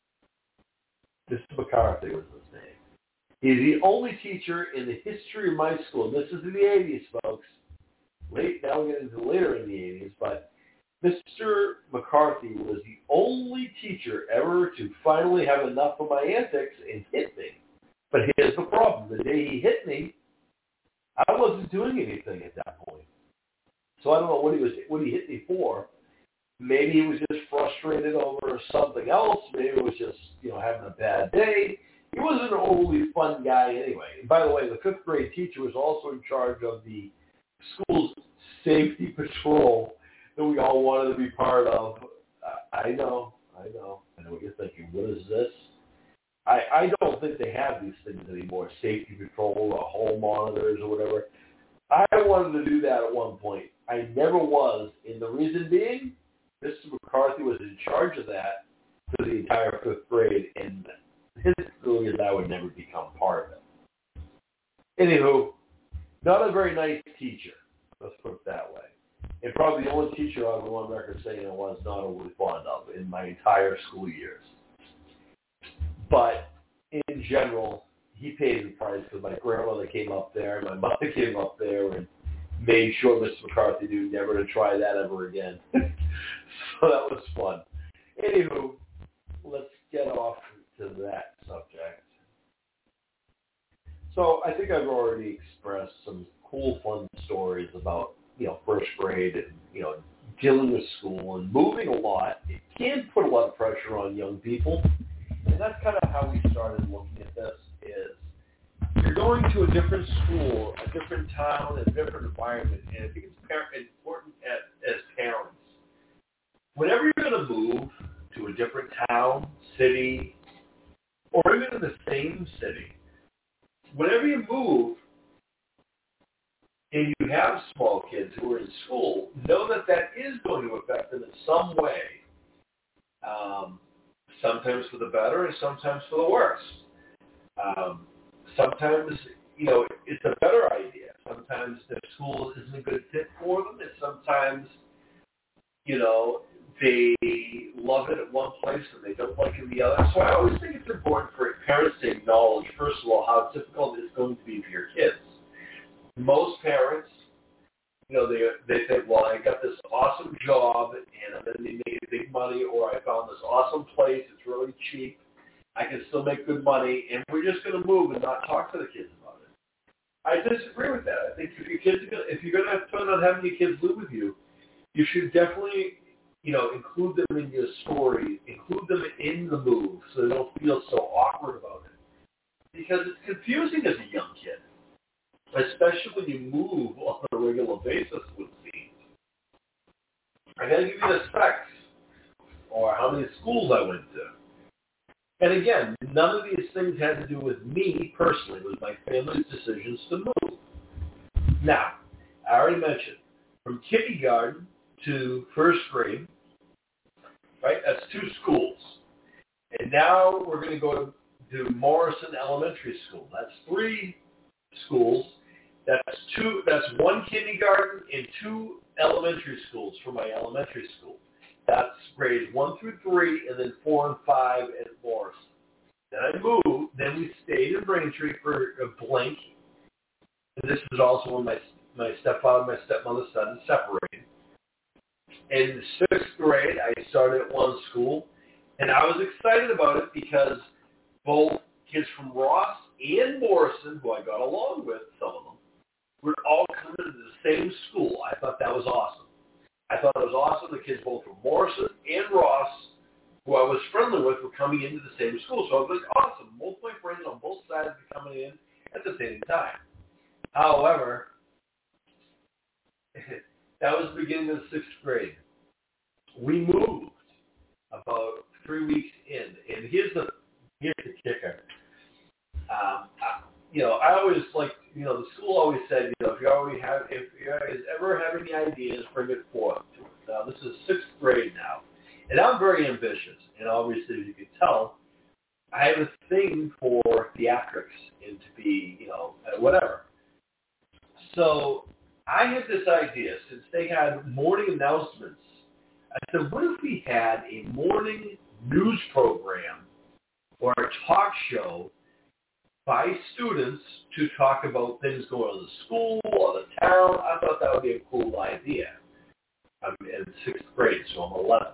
Mister McCarthy was his name. He's the only teacher in the history of my school. This is in the eighties, folks. Late, now we're getting into later in the eighties, but Mister McCarthy was the only teacher ever to finally have enough of my antics and hit me. But here's the problem. The day he hit me, I wasn't doing anything at that point. So I don't know what he was, what he hit me for. Maybe he was just frustrated over something else. Maybe it was just, you know, having a bad day. He wasn't an overly fun guy anyway. And by the way, the fifth grade teacher was also in charge of the school's safety patrol. that we all wanted to be part of. I know, I know. I know what you're thinking. What is this? I, I don't think they have these things anymore, safety patrol or hall monitors or whatever. I wanted to do that at one point. I never was, and the reason being, Mister McCarthy was in charge of that for the entire fifth grade, and his feeling is I would never become part of it. Anywho, not a very nice teacher, let's put it that way. And probably the only teacher I was on record saying I was not overly fond of in my entire school years. But in general, he paid the price because my grandmother came up there, my mother came up there, and made sure Mister McCarthy knew never to try that ever again. So that was fun. Anywho, let's get off to that subject. So I think I've already expressed some cool, fun stories about, you know, first grade and, you know, dealing with school and moving a lot. It can put a lot of pressure on young people. And that's kind of how we started looking at this is you're going to a different school, a different town, a different environment. And I think it's par- important as, as parents. Whenever you're going to move to a different town, city, or even in the same city, whenever you move and you have small kids who are in school, know that that is going to affect them in some way. Um, sometimes for the better and sometimes for the worse. Um, sometimes, you know, it's a better idea. Sometimes their school isn't a good fit for them, and sometimes, you know, they love it at one place and they don't like it in the other. So I always think it's important for parents to acknowledge, first of all, how difficult it's going to be for your kids. Most parents, you know, they they think, well, I got this awesome job and I'm going to be making big money, or I found this awesome place, it's really cheap, I can still make good money, and we're just going to move and not talk to the kids about it. I disagree with that. I think if your kids are gonna, if you're going to plan on having your kids live with you, you should definitely, you know, include them in your story, include them in the move so they don't feel so awkward about it. Because it's confusing as a young kid, especially when you move on a regular basis, it would seem. I got to give you the specs or how many schools I went to. And again, none of these things had to do with me personally. It was my family's decisions to move. Now, I already mentioned, from kindergarten to first grade, right, that's two schools. And now we're going to go to, to Morrison Elementary School. That's three schools. That's two. That's one kindergarten and two elementary schools for my elementary school. That's grades one through three, and then four and five at Morrison. Then I moved. Then we stayed in Braintree for a blink. And this is also when my my stepfather and my stepmother started separating. In sixth grade, I started at one school, and I was excited about it because both kids from Ross and Morrison, who I got along with, some of them, were all coming to the same school. I thought that was awesome. I thought it was awesome the kids both from Morrison and Ross, who I was friendly with, were coming into the same school. So I was like, awesome. Both my friends on both sides were coming in at the same time. However, that was the beginning of the sixth grade. We moved about three weeks in, and here's the here's the kicker. Um, I, you know, I always like, you know, the school always said, you know, if you already have, if you guys ever have any ideas, bring it forth to us. Now, this is sixth grade now, and I'm very ambitious, and obviously, as you can tell, I have a thing for theatrics and to be, you know, whatever. So I had this idea, since they had morning announcements, I said, what if we had a morning news program or a talk show by students to talk about things going on in the school or the town? I thought that would be a cool idea. I'm in sixth grade, so I'm eleven.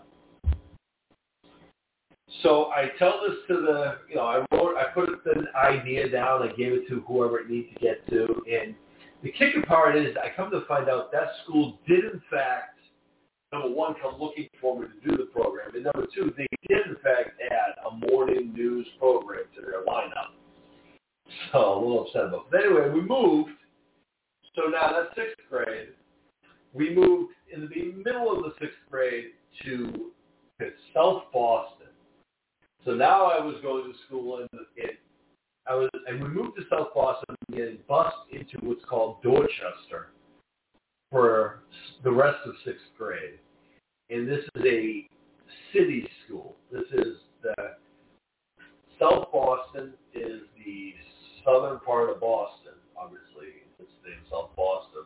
So I tell this to the, you know, I wrote, I put the idea down, I gave it to whoever it needed to get to, and the kicker part is I come to find out that school did, in fact, number one, come looking for me to do the program, and number two, they did, in fact, add a morning news program to their lineup. So a little upset about it. But anyway, we moved. So now that's sixth grade. We moved in in the middle of the sixth grade to, to South Boston. So now I was going to school, and it, I was, and we moved to South Boston and getting bused into what's called Dorchester for the rest of sixth grade. And this is a city school. This is the South Boston is the southern part of Boston, obviously. It's in South Boston.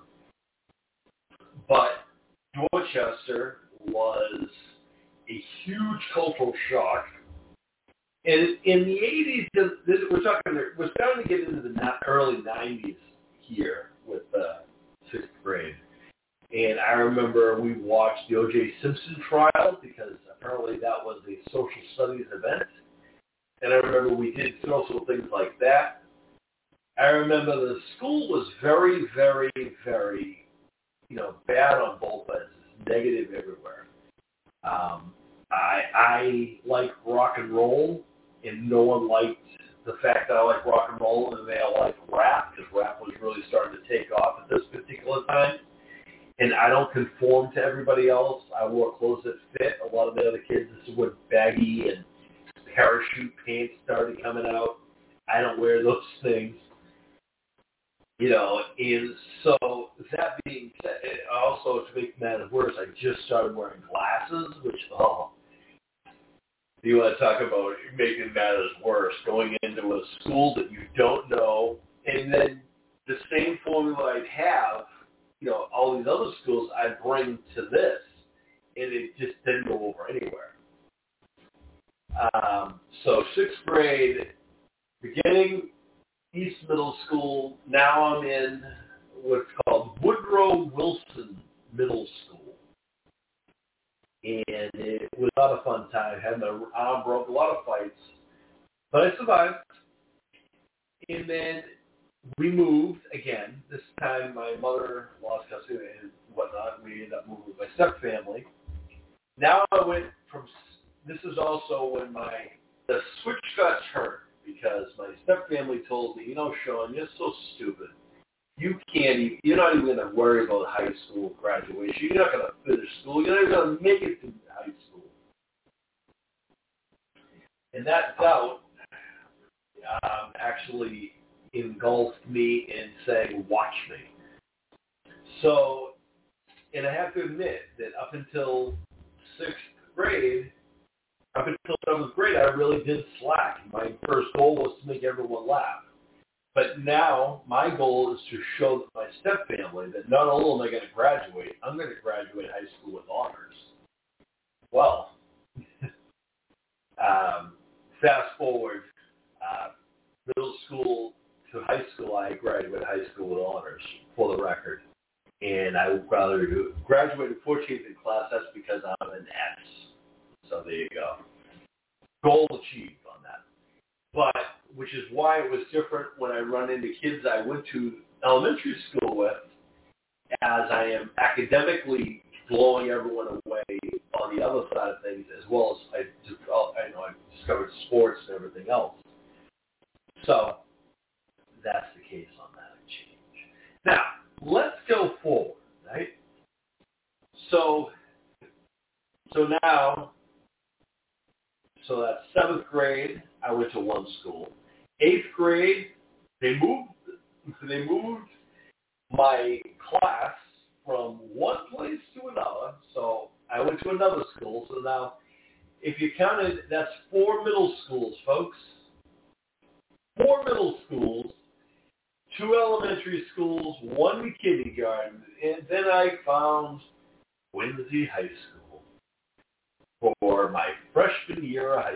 But Dorchester was a huge cultural shock. And in the eighties, this, we're talking, we're starting to get into the early nineties here with uh, sixth grade. And I remember we watched the O J Simpson trial because apparently that was a social studies event. And I remember we did social things like that. I remember the school was very, very, very, you know, bad on both ends, negative everywhere. Um, I, I like rock and roll, and no one liked the fact that I like rock and roll, and they all liked rap, because rap was really starting to take off at this particular time. And I don't conform to everybody else. I wore clothes that fit. A lot of the other kids, this is when baggy and parachute pants started coming out. I don't wear those things. You know, and so that being said, also to make matters worse, I just started wearing glasses, which, oh, you want to talk about making matters worse, going into a school that you don't know, and then the same formula I'd have, you know, all these other schools I'd bring to this, and it just didn't go over anywhere. Um, so sixth grade, beginning East Middle School, now I'm in what's called Woodrow Wilson Middle School. And it was not a fun time. I had my arm broke, a lot of fights. But I survived. And then we moved again. This time my mother lost custody and whatnot. We ended up moving with my step-family. Now I went from, this is also when my, the switch got turned because my step-family told me, you know, Sean, you're so stupid. You can't even, you're not even going to worry about high school graduation. You're not going to finish school. You're not even going to make it to high school. And that doubt um, actually engulfed me in saying, watch me. So, and I have to admit that up until sixth grade, up until seventh grade, I really did slack. My first goal was to make everyone laugh. But now my goal is to show my step-family that not only am I going to graduate, I'm going to graduate high school with honors. Well, um, fast forward, uh, middle school to high school, I graduated high school with honors, for the record. And I would rather do, graduated fourteenth in class, that's because I'm an S. So there you go. Goal achieved on that. But, which is why it was different when I run into kids I went to elementary school with, as I am academically blowing everyone away on the other side of things, as well as I, I know I discovered sports and everything else. So that's the case on that change. Now, let's go forward, right? So, so now, so that's seventh grade, I went to one school. Eighth grade, they moved, they moved my class from one place to another. So I went to another school. So now, if you counted, that's four middle schools, folks. Four middle schools, two elementary schools, one kindergarten, and then I found Quincy High School for my freshman year of high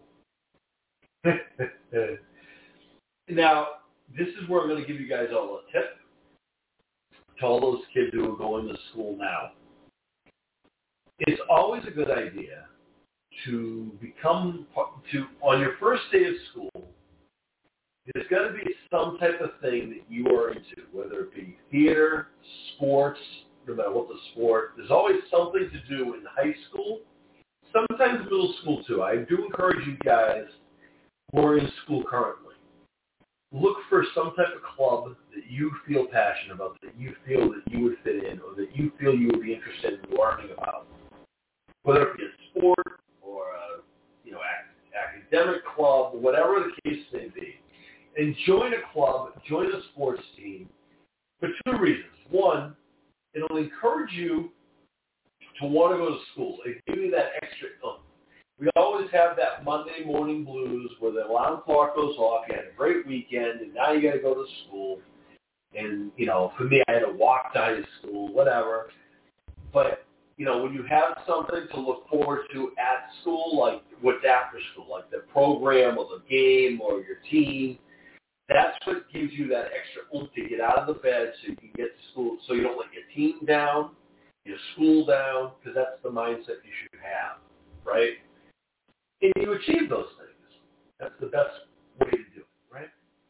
school. Now, this is where I'm going to give you guys all a tip to all those kids who are going to school now. It's always a good idea to become, to on your first day of school, there's got to be some type of thing that you are into, whether it be theater, sports, no matter what the sport. There's always something to do in high school, sometimes middle school too. I do encourage you guys who are in school currently, look for some type of club that you feel passionate about, that you feel that you would fit in, or that you feel you would be interested in learning about. Whether it be a sport or a you know ac- academic club, whatever the case may be. And join a club, join a sports team for two reasons. One, it'll encourage you to want to go to school. It gives you that extra oomph. We always have that Monday morning blues where the alarm clock goes off, you had a great weekend, and now you got to go to school. And, you know, for me, I had to walk to high school, whatever. But, you know, when you have something to look forward to at school, like what's after school, like the program or the game or your team, that's what gives you that extra oomph to get out of the bed so you can get to school, so you don't let your team down, your school down, because that's the mindset you should have, right? And you achieve those things. That's the best way to do it, right?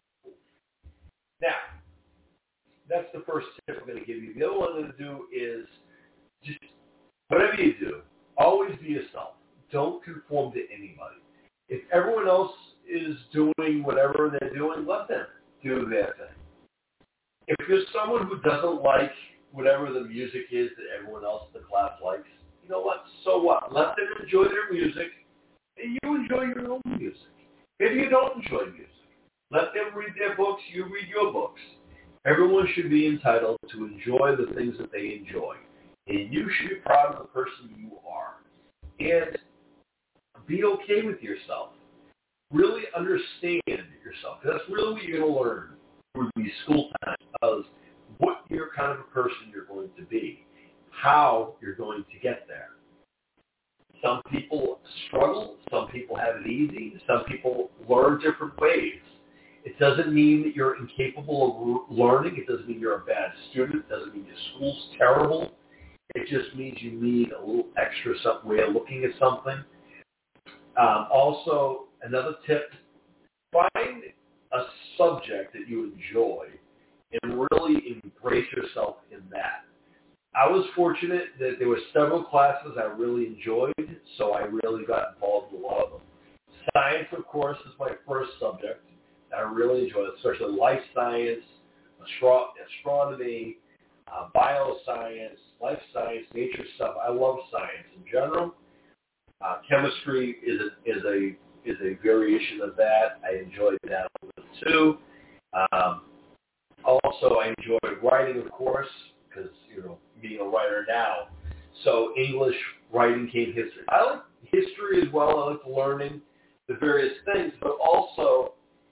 Now, that's the first tip I'm going to give you. The other one I'm going to do is just, whatever you do, always be yourself. Don't conform to anybody. If everyone else is doing whatever they're doing, let them do their thing. If you're someone who doesn't like whatever the music is that everyone else in the class likes, you know what? So what? Let them enjoy their music, and you enjoy your own music. Maybe you don't enjoy music. Let them read their books, you read your books. Everyone should be entitled to enjoy the things that they enjoy. And you should be proud of the person you are. And be okay with yourself. Really understand yourself. That's really what you're going to learn through these school times, of what your kind of a person you're going to be, how you're going to get there. Some people struggle. Some people have it easy. Some people learn different ways. It doesn't mean that you're incapable of learning. It doesn't mean you're a bad student. It doesn't mean your school's terrible. It just means you need a little extra some way of looking at something. Um, also, another tip, find a subject that you enjoy and really embrace yourself in that. I was fortunate that there were several classes I really enjoyed, so I really got involved in a lot of them. Science, of course, is my first subject. I really enjoyed it, especially life science, astro- astronomy, uh, bioscience, life science, nature stuff. I love science in general. Uh, chemistry is a, is a is a variation of that. I enjoyed that a little bit too. Um, also, I enjoyed writing, of course, because, you know, being a writer now. So English, writing came history. I like history as well. I like learning the various things, but also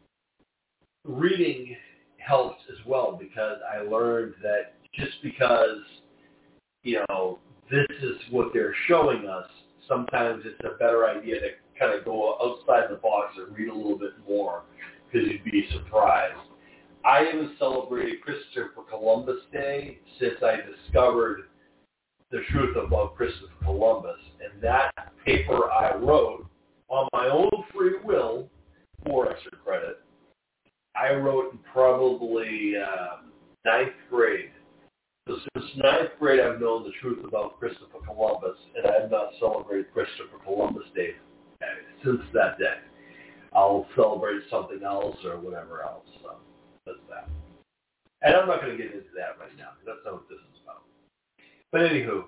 reading helped as well, because I learned that just because, you know, this is what they're showing us, sometimes it's a better idea to kind of go outside the box and read a little bit more, because you'd be surprised. I haven't celebrated Christopher Columbus Day since I discovered the truth about Christopher Columbus. And that paper I wrote on my own free will, for extra credit, I wrote in probably um, ninth grade. So since ninth grade, I've known the truth about Christopher Columbus, and I have not celebrated Christopher Columbus Day since that day. I'll celebrate something else or whatever else. So that's that. And I'm not going to get into that right now, because that's not what this is about. But anywho,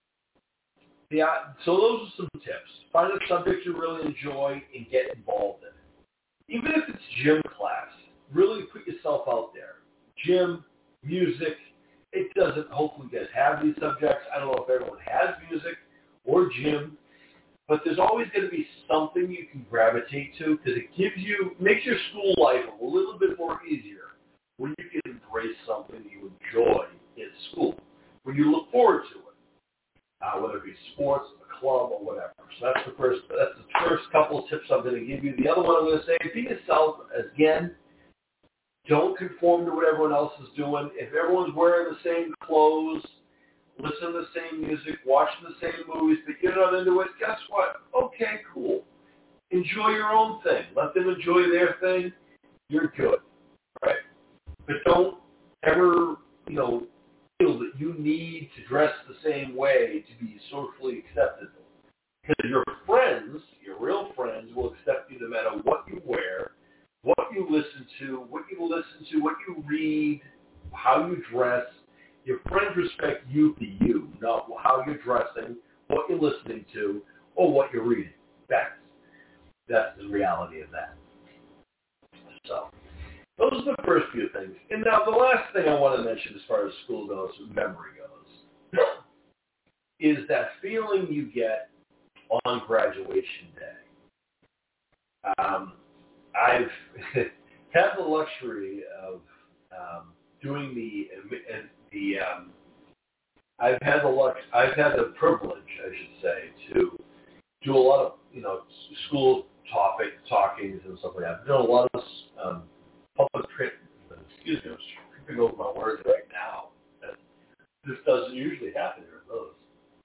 yeah, so those are some tips. Find a subject you really enjoy and get involved in it. Even if it's gym class, really put yourself out there. Gym, music, it doesn't, hopefully you guys have these subjects. I don't know if everyone has music or gym, but there's always going to be something you can gravitate to, because it gives you, makes your school life a little bit more easier when you can embrace something you enjoy in school, when you look forward to it, uh, whether it be sports, a club, or whatever. So that's the first, that's the first couple of tips I'm going to give you. The other one I'm going to say, be yourself. Again, don't conform to what everyone else is doing. If everyone's wearing the same clothes, listening to the same music, watching the same movies, but you're not into it, guess what? Okay, cool. Enjoy your own thing. Let them enjoy their thing. You're good, right? But don't ever, you know, feel that you need to dress the same way to be socially accepted. Because your friends, your real friends, will accept you no matter what you wear, what you listen to, what you listen to, what you read, how you dress. Your friends respect you for you, not how you're dressing, what you're listening to, or what you're reading. That's, that's the reality of that. So those are the first few things. And now the last thing I want to mention as far as school goes, memory goes, is that feeling you get on graduation day. Um, I've had the luxury of um, doing the the um, I've had the lux I've had the privilege, I should say, to do a lot of you know school topic talkings and stuff like that. I've done a lot of um, public print. Excuse me, I'm tripping over my words right now. This doesn't usually happen during those.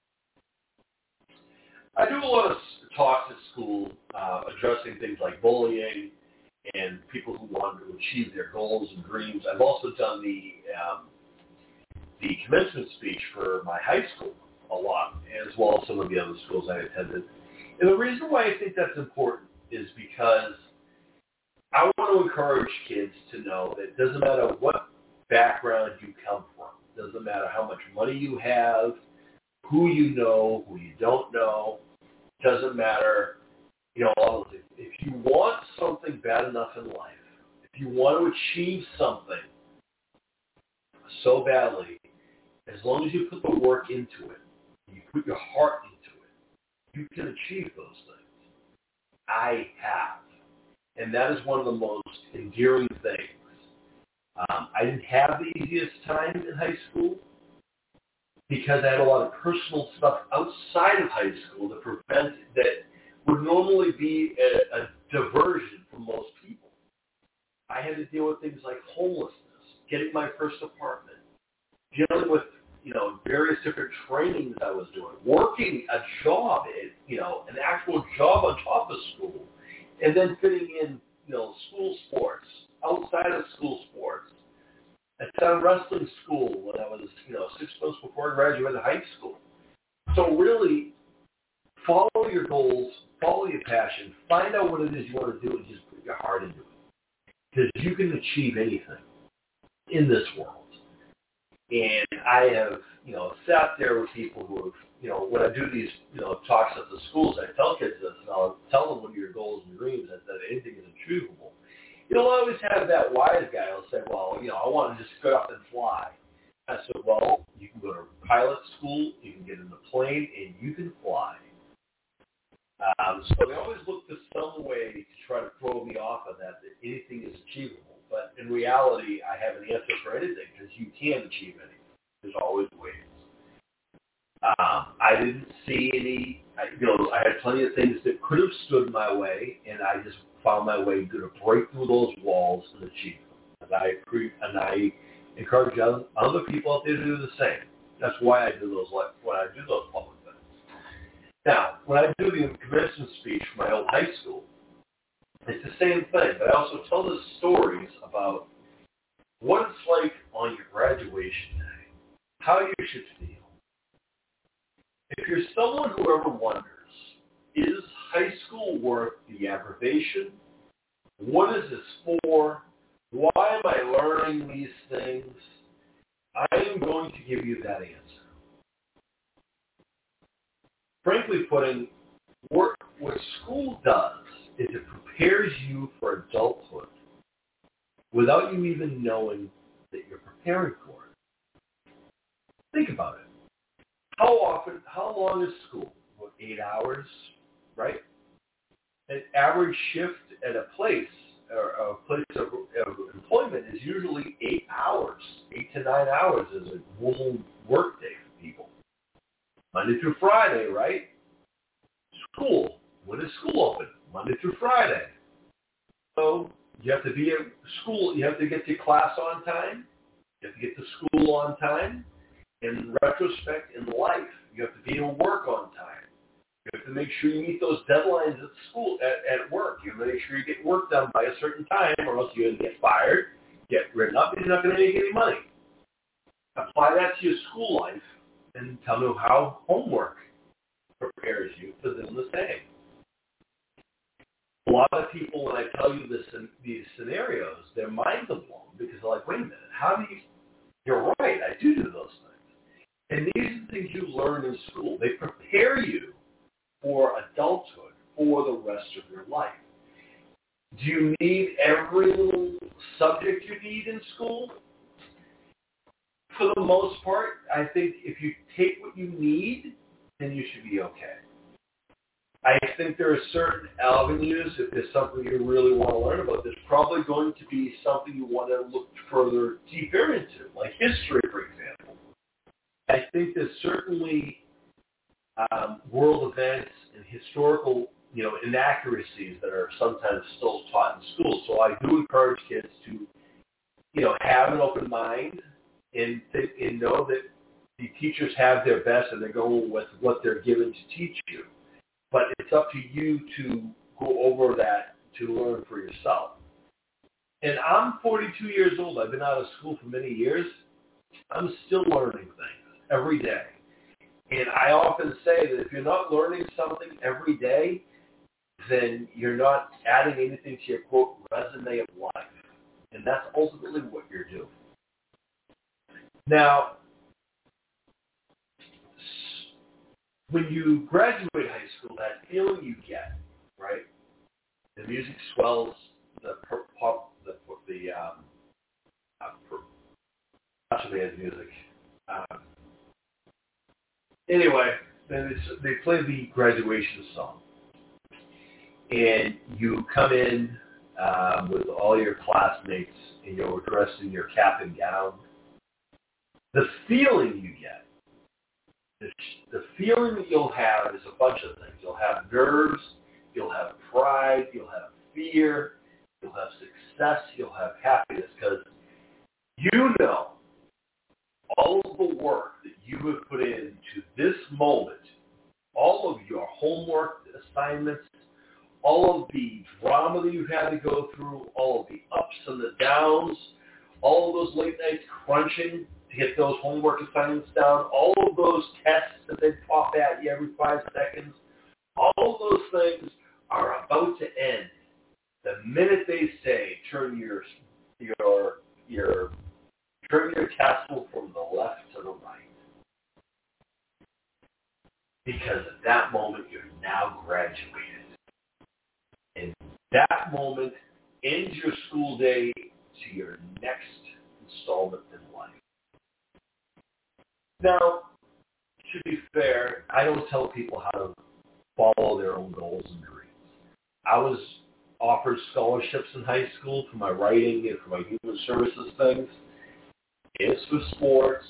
I do a lot of talks at school uh, addressing things like bullying and people who want to achieve their goals and dreams. I've also done the um, the commencement speech for my high school a lot, as well as some of the other schools I attended. And the reason why I think that's important is because I want to encourage kids to know that it doesn't matter what background you come from, it doesn't matter how much money you have, who you know, who you don't know, doesn't matter, you know, all of it. If you want something bad enough in life, if you want to achieve something so badly, as long as you put the work into it, you put your heart into it, you can achieve those things. I have. And that is one of the most endearing things. Um, I didn't have the easiest time in high school because I had a lot of personal stuff outside of high school that prevent that would normally be a, a diversion for most people. I had to deal with things like homelessness, getting my first apartment, dealing with you know various different trainings I was doing, working a job, you know, an actual job on top of school, and then fitting in you know school sports, outside of school sports. I started wrestling school when I was, you know, six months before I graduated high school. So really, follow your goals, follow your passion, find out what it is you want to do, and just put your heart into it. Because you can achieve anything in this world. And I have, you know, sat there with people who have, you know, when I do these, you know, talks at the schools, I tell kids this, and I'll tell them what are your goals and dreams, and that anything is achievable. You'll always have that wise guy who'll say, well, you know, I want to just get up and fly. I said, well, you can go to pilot school, you can get in a plane, and you can fly. Um, so they always look for some way to try to throw me off of that, that anything is achievable. But in reality, I have an answer for anything, because you can achieve anything. There's always ways. Um, I didn't see any, I, you know, I had plenty of things that could have stood my way, and I just found my way to break through those walls and achieve them. And I, and I encourage other people out there to do the same. That's why I do those, when I do those public things. Now, when I do the commencement speech for my old high school, it's the same thing, but I also tell the stories about what it's like on your graduation day, how you should feel. If you're someone who ever wonders, is high school worth the aggravation? What is this for? Why am I learning these things? I am going to give you that answer. Frankly putting, what, what school does is it prepares you for adulthood without you even knowing that you're preparing for it. Think about it. How often, how long is school? About eight hours, right? An average shift at a place, or a place of, of employment is usually eight hours. Eight to nine hours is a normal work day for people. Monday through Friday, right? School. When is school open? Monday through Friday. So you have to be at school. You have to get to class on time. You have to get to school on time. In retrospect, in life, you have to be at work on time. You have to make sure you meet those deadlines at school, at, at work. You have to make sure you get work done by a certain time, or else you're going to get fired, get written up, and you're not going to make any money. Apply that to your school life, and tell me how homework prepares you for doing the same. a lot of people, when I tell you this, these scenarios, their minds are blown because they're like, wait a minute, how do you, you're right, I do do those things. And these are things you learn in school. They prepare you for adulthood, for the rest of your life. Do you need every little subject you need in school? For the most part, I think if you take what you need, then you should be okay. I think there are certain avenues, if there's something you really want to learn about, there's probably going to be something you want to look further deeper into, like history, for example. I think there's certainly um, world events and historical, you know, inaccuracies that are sometimes still taught in school. So I do encourage kids to, you know, have an open mind and, th- and know that the teachers have their best and they're going with what they're given to teach you. But it's up to you to go over that to learn for yourself. And I'm forty-two years old. I've been out of school for many years. I'm still learning things every day. And I often say that if you're not learning something every day, then you're not adding anything to your, quote, resume of life. And that's ultimately what you're doing. Now, when you graduate high school, that feeling you get, right? The music swells, the pop, the the um, uh, band music. Um, anyway, then it's, they play the graduation song, and you come in um, with all your classmates, and you're dressed in your cap and gown. The feeling you get. The, the feeling that you'll have is a bunch of things. You'll have nerves, you'll have pride, you'll have fear, you'll have success, you'll have happiness, because you know all of the work that you have put into this moment, all of your homework assignments, all of the drama that you've had to go through, all of the ups and the downs, all of those late nights crunching to get those homework assignments down, all of those tests that they pop at you every five seconds, all of those things are about to end the minute they say turn your your your turn your tassel from the left to the right. Because at that moment you're now graduated. And that moment ends your school day to your next installment in life. Now, to be fair, I don't tell people how to follow their own goals and dreams. I was offered scholarships in high school for my writing and for my human services things. It's for sports,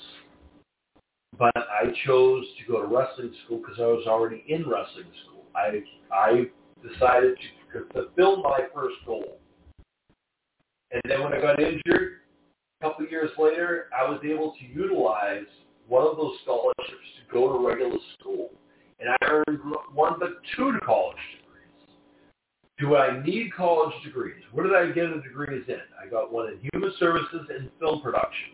but I chose to go to wrestling school because I was already in wrestling school. I I decided to fulfill my first goal. And then when I got injured, a couple of years later, I was able to utilize one of those scholarships to go to regular school. And I earned one but two college degrees. Do I need college degrees? What did I get the degrees in? I got one in human services and film production.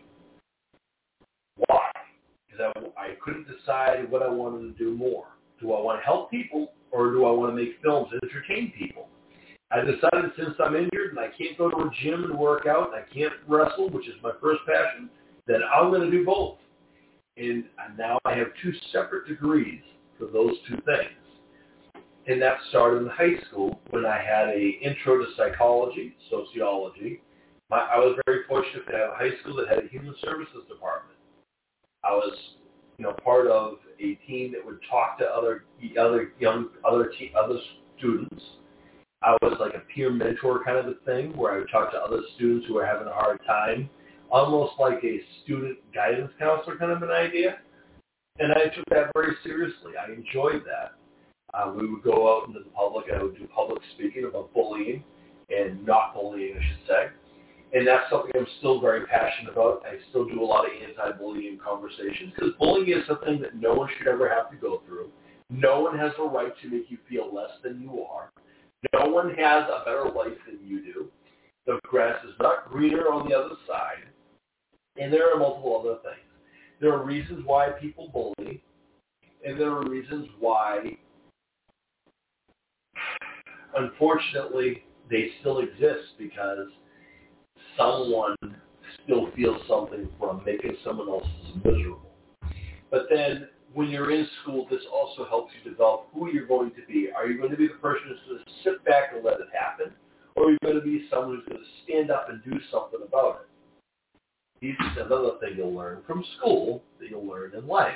Why? Because I, I couldn't decide what I wanted to do more. Do I want to help people or do I want to make films and entertain people? I decided since I'm injured and I can't go to a gym and work out and I can't wrestle, which is my first passion, then I'm going to do both. And now I have two separate degrees for those two things. And that started in high school when I had a intro to psychology, sociology. My, I was very fortunate to have a high school that had a human services department. I was, you know, part of a team that would talk to other other young other te- other students. I was like a peer mentor kind of a thing where I would talk to other students who were having a hard time. Almost like a student guidance counselor kind of an idea. And I took that very seriously. I enjoyed that. Uh, we would go out into the public and I would do public speaking about bullying and not bullying, I should say. And that's something I'm still very passionate about. I still do a lot of anti-bullying conversations because bullying is something that no one should ever have to go through. No one has a right to make you feel less than you are. No one has a better life than you do. The grass is not greener on the other side. And there are multiple other things. There are reasons why people bully, and there are reasons why unfortunately, they still exist because someone still feels something from making someone else miserable. But then when you're in school, this also helps you develop who you're going to be. Are you going to be the person who's going to sit back and let it happen? Or are you going to be someone who's going to stand up and do something about it? This is another thing you'll learn from school that you'll learn in life.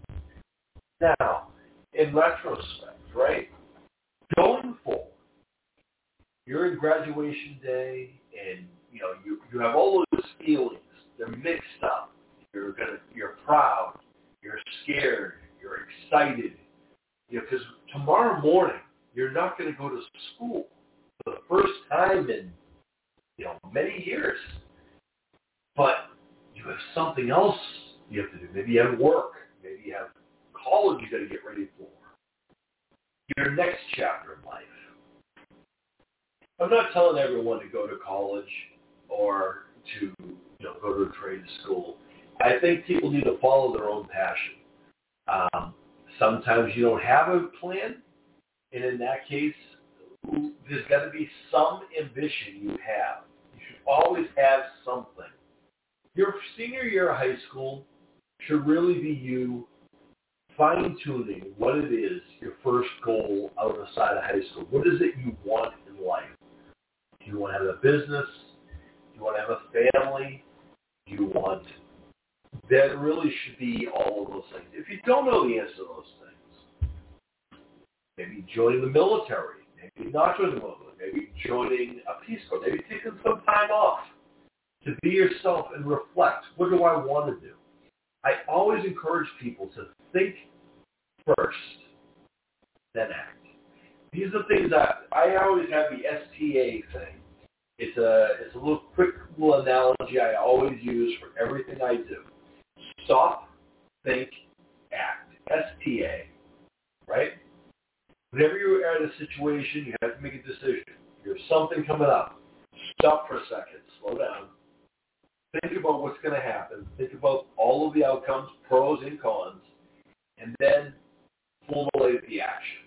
Now, in retrospect, right, going forward, you're in graduation day and, you know, you, you have all those feelings. They're mixed up. You're gonna, you're proud. You're scared. You're excited. You know, because tomorrow morning, you're not going to go to school for the first time in, you know, many years. But you have something else you have to do. Maybe you have work. Maybe you have college you got to get ready for. Your next chapter in life. I'm not telling everyone to go to college or to, you know, go to a trade school. I think people need to follow their own passion. Um, sometimes you don't have a plan, and in that case, there's got to be some ambition you have. You should always have something. Your senior year of high school should really be you fine-tuning what it is, your first goal outside of high school. What is it you want in life? Do you want to have a business? Do you want to have a family? Do you want... That really should be all of those things. If you don't know the answer to those things, maybe joining the military, maybe not joining the military, maybe joining a Peace Corps, maybe taking some time off to be yourself and reflect. What do I want to do? I always encourage people to think first, then act. These are things that I always have the S T A thing. It's a it's a little quick little analogy I always use for everything I do. Stop, think, act. S T A, right? Whenever you're at a situation, you have to make a decision. There's something coming up. Stop for a second. Slow down. Think about what's going to happen. Think about all of the outcomes, pros and cons, and then formulate the action.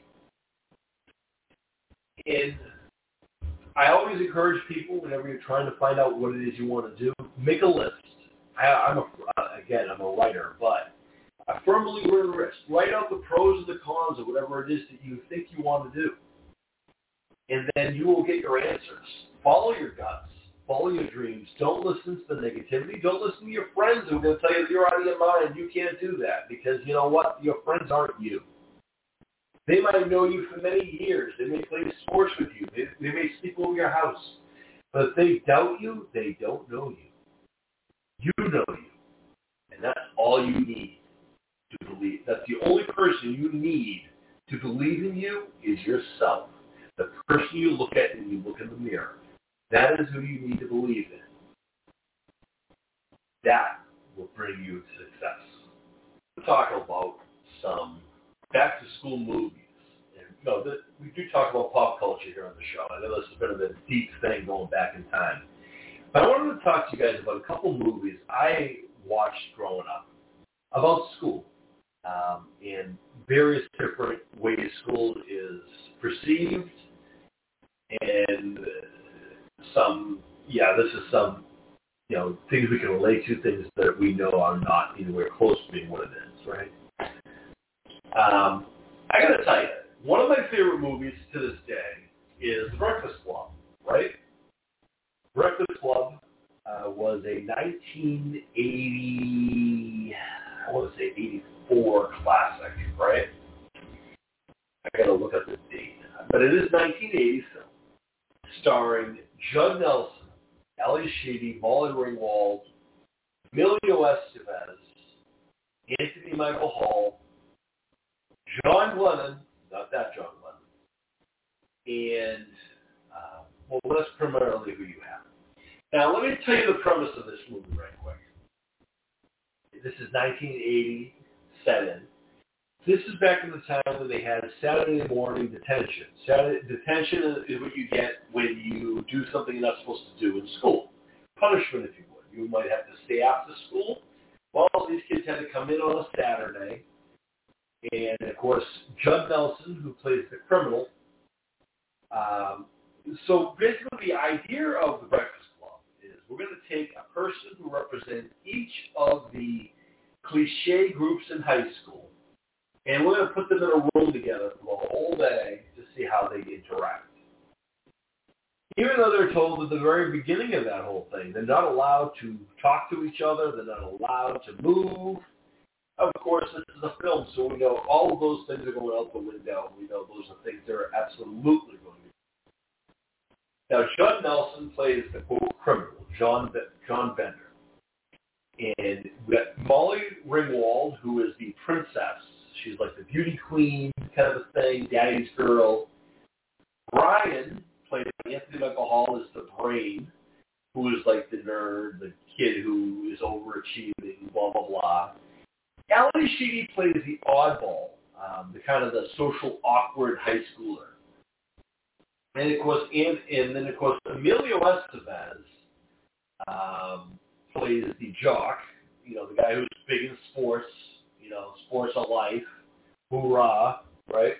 And I always encourage people, whenever you're trying to find out what it is you want to do, make a list. I, I'm a, again, I'm a writer, but I firmly word list. Write out the pros and the cons of whatever it is that you think you want to do. And then you will get your answers. Follow your guts. Follow your dreams. Don't listen to the negativity. Don't listen to your friends who are going to tell you that you're out of your mind. You can't do that because, you know what? Your friends aren't you. They might know you for many years. They may play sports with you. They, they may sleep over your house. But if they doubt you, they don't know you. You know you. And that's all you need to believe. That's the only person you need to believe in you is yourself. The person you look at when you look in the mirror. That is who you need to believe in. That will bring you success. We'll talk about some back-to-school movies. And, you know, the, we do talk about pop culture here on the show. I know this has been a deep thing going back in time. But I wanted to talk to you guys about a couple movies I watched growing up about school um, and various different ways school is perceived and some, yeah, this is some, you know, things we can relate to, things that we know are not anywhere close to being what it is, right? Um, I got to tell you, one of my favorite movies to this day is The Breakfast Club, right? Breakfast Club uh, was a nineteen eighty, I want to say eighty-four classic, right? I got to look up the date. But it is nineteen eighty film, starring Judd Nelson, Ali Sheedy, Molly Ringwald, Emilio Estevez, Anthony Michael Hall, John Glennon, not that John Glennon, and, uh, well, that's primarily who you have. Now, let me tell you the premise of this movie right quick. This is nineteen eighty-seven. This is back in the time when they had Saturday morning detention. Saturday, detention is what you get when you do something you're not supposed to do in school. Punishment, if you would. You might have to stay after school. Well, these kids had to come in on a Saturday. And, of course, Judd Nelson, who plays the criminal, Um, so basically the idea of the Breakfast Club is we're going to take a person who represents each of the cliche groups in high school, and we're going to put them in a room together for the whole day to see how they interact. Even though they're told at the very beginning of that whole thing, they're not allowed to talk to each other, they're not allowed to move. Of course, this is a film, so we know all of those things are going out the window. We know those are things that are absolutely going to be. Now, Judd Nelson plays the quote criminal, John John Bender. And we got Molly Ringwald, who is the princess. She's like the beauty queen kind of a thing, daddy's girl. Brian, played by Anthony Michael Hall, is the brain, who is like the nerd, the kid who is overachieving, blah, blah, blah. Ali Sheedy plays the oddball, um, the kind of the social awkward high schooler. And of course, and, and then of course, Emilio Estevez um, plays the jock, you know, the guy who's big in sports, you know, sports are life, hoorah, right?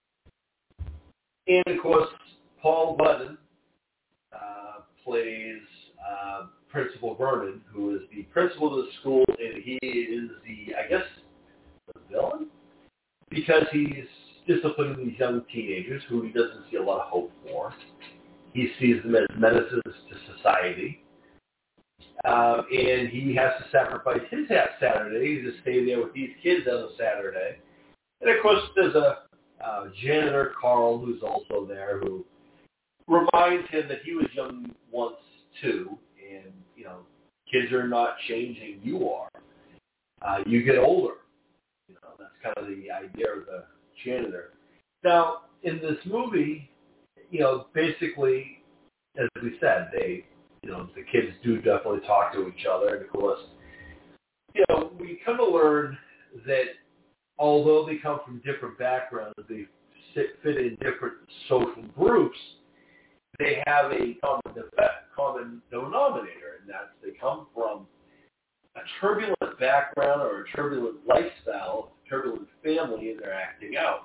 And of course, Paul Budden uh, plays uh, Principal Vernon, who is the principal of the school, and he is the, I guess, the villain? Because he's disciplining these young teenagers who he doesn't see a lot of hope for. He sees them as menaces to society. Um, and he has to sacrifice his half Saturday to stay there with these kids on a Saturday. And of course, there's a uh, janitor, Carl, who's also there, who reminds him that he was young once too, and you know, kids are not changing. You are. Uh, you get older. You know, that's kind of the idea of the janitor. Now, in this movie, you know, basically, as we said, they, you know, the kids do definitely talk to each other, and of course, you know, we come to learn that although they come from different backgrounds, they fit in different social groups, they have a common, common denominator, and that's they come from a turbulent background or a turbulent lifestyle, a turbulent family, and they're acting out.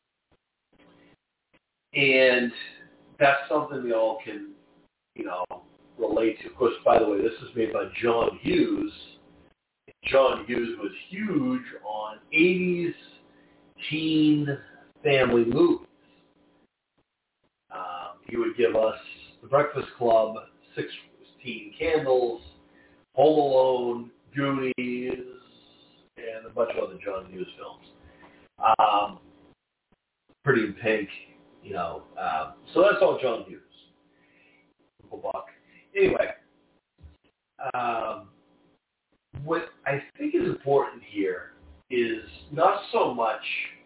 And that's something we all can, you know, relate to. Of course, by the way, this was made by John Hughes. John Hughes was huge on eighties teen family movies. Um, he would give us The Breakfast Club, sixteen Candles, Home Alone, Goonies, and a bunch of other John Hughes films. Um, Pretty in Pink, you know. Um, so that's all John Hughes. Uncle Buck. Anyway, um, what I think is important here is not so much,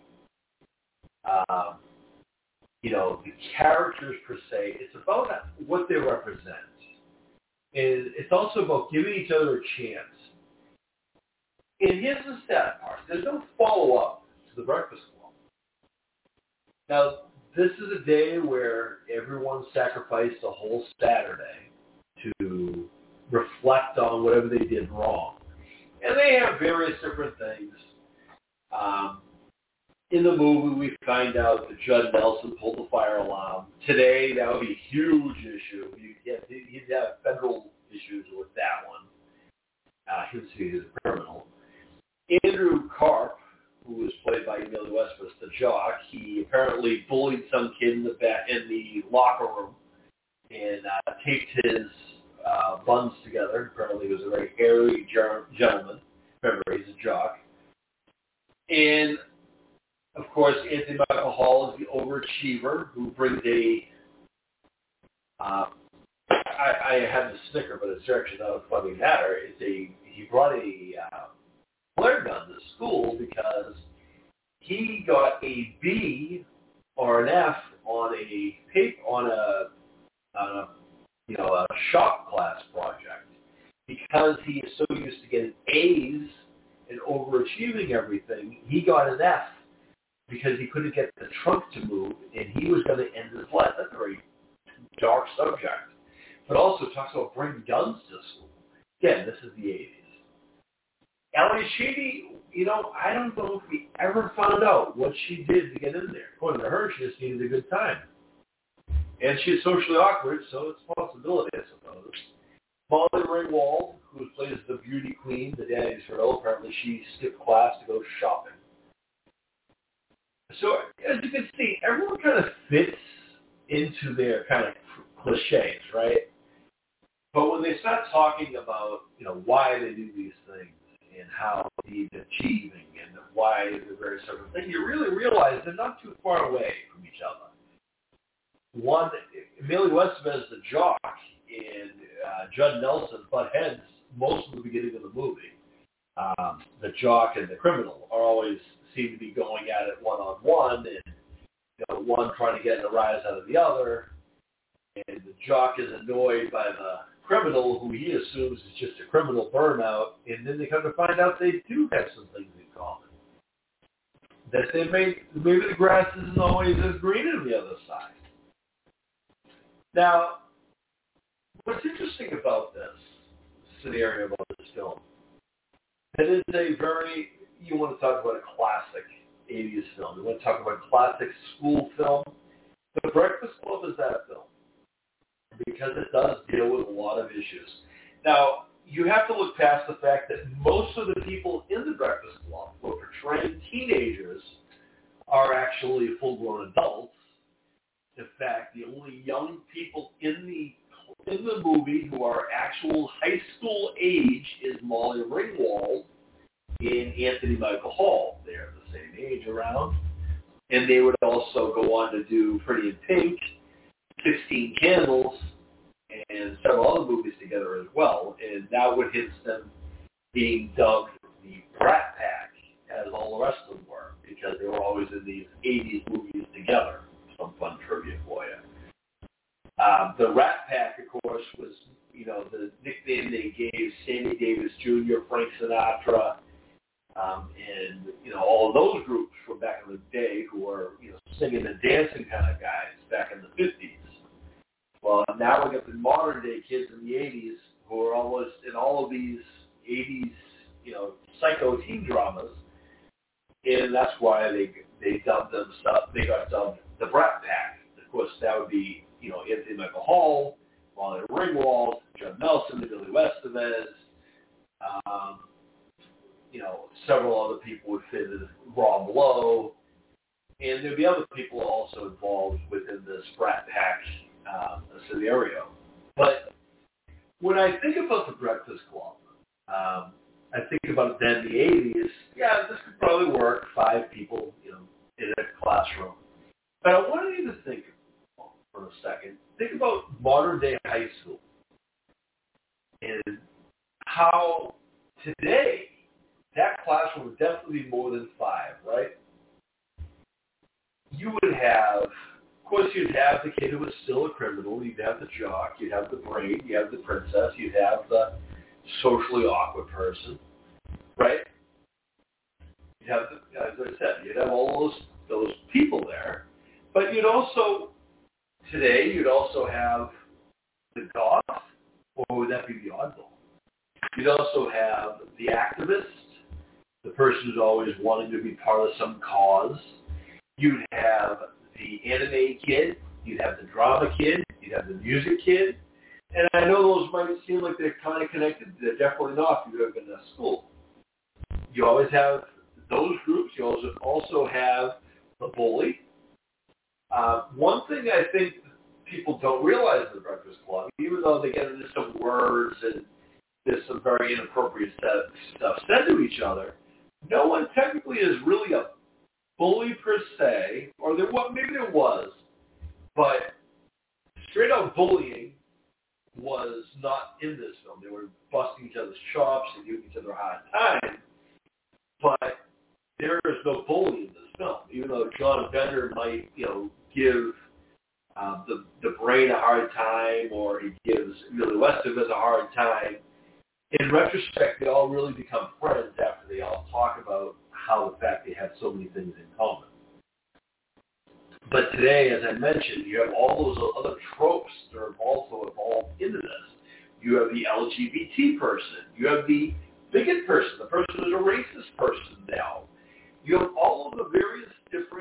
um, you know, the characters per se. It's about what they represent. And it's also about giving each other a chance. And here's the sad part. There's no follow-up to The Breakfast Club. Now, this is a day where everyone sacrificed a whole Saturday to reflect on whatever they did wrong. And they have various different things. Um, in the movie, we find out that Judd Nelson pulled the fire alarm. Today, that would be a huge issue. You'd have, you'd have federal issues with that one. Uh, he was seen as a criminal. Andrew Karp, who was played by Emilio Estevez, the jock, he apparently bullied some kid in the back, in the locker room and uh, taped his uh, buns together. Apparently, he was a very hairy gentleman. Remember, he's a jock. And of course, Anthony Michael Hall is the overachiever who brings a. Uh, I, I had to snicker, but it's actually not a funny matter. It's a he brought a uh, flare gun to school because he got a B or an F on a paper on a, on a you know a shop class project because he is so used to getting A's and overachieving everything. He got an F because he couldn't get the trunk to move, and he was going to end his life. That's a very dark subject. But also talks about bringing guns to school. Again, this is the eighties. Ali Sheedy, you know, I don't know if we ever found out what she did to get in there. According to her, she just needed a good time. And she's socially awkward, so it's a possibility, I suppose. Molly Ringwald, who plays the beauty queen, the daddy's girl, apparently she skipped class to go shopping. So as you can see, everyone kind of fits into their kind of cliches, right? But when they start talking about, you know, why they do these things and how they're achieving and why they're very certain things, you really realize they're not too far away from each other. One, Emilio Estevez, the jock, and uh, Judd Nelson butt heads most of the beginning of the movie. Um, the jock and the criminal are always seem to be going at it one-on-one, and you know, one trying to get a rise out of the other. And the jock is annoyed by the criminal, who he assumes is just a criminal burnout, and then they come to find out they do have some things in common. That they may, maybe the grass isn't always as green on the other side. Now, what's interesting about this scenario, about this film, it is a very, you want to talk about a classic eighties film. You want to talk about a classic school film. The Breakfast Club is that film, because it does deal with a lot of issues. Now, you have to look past the fact that most of the people in the Breakfast Club who are portraying teenagers are actually full-grown adults. In fact, the only young people in the in the movie who are actual high school age is Molly Ringwald and Anthony Michael Hall. They're the same age around. And they would also go on to do Pretty in Pink, sixteen Candles, and several other movies together as well. And that would hint them being dubbed the Brat Pack, as all the rest of them were, because they were always in these eighties movies together. Some fun trivia for you. Um, the Rat Pack, of course, was, you know, the nickname they gave Sammy Davis Junior, Frank Sinatra, um, and, you know, all of those groups from back in the day who were, you know, singing and dancing kind of guys back in the fifties. Well, now we got the modern day kids in the eighties who are almost in all of these eighties, you know, psycho teen dramas, and that's why they they dubbed themselves, they got dubbed the Brat Pack. Of course, that would be, you know, Anthony Michael Hall, Molly Ringwald, Judd Nelson, Emilio Estevez, um, you know, several other people would fit in, Rob Lowe, and there'd be other people also involved within this Brat Pack um, scenario. But when I think about the Breakfast Club, um, I think about then the eighties, yeah, this could probably work, five people, you know, in a classroom. But I wanted you to think for a second, think about modern day high school and how today that classroom would definitely be more than five, right? You would have, of course, you'd have the kid who was still a criminal, you'd have the jock, you'd have the brain, you'd have the princess, you'd have the socially awkward person, right? You'd have, the, as I said, you'd have all those those people there. But you'd also, today, you'd also have the goth, or would that be the oddball? You'd also have the activist, the person who's always wanting to be part of some cause. You'd have the anime kid. You'd have the drama kid. You'd have the music kid. And I know those might seem like they're kind of connected. They're definitely not if you've ever been to school. You always have those groups. You also also have the bully. Uh, one thing I think people don't realize in the Breakfast Club, even though they get into some words and there's some very inappropriate stuff said to each other, no one technically is really a bully per se, or there was, maybe there was, but straight up bullying was not in this film. They were busting each other's chops and giving each other a hard time, but there is no bullying in this film, even though John Bender might, you know, give um, the the brain a hard time, or he gives Emilio Estevez a hard time. In retrospect, they all really become friends after they all talk about how, in fact, they have so many things in common. But today, as I mentioned, you have all those other tropes that are also involved into this. You have the L G B T person. You have the bigot person, the person who's a racist person now. You have all of the various different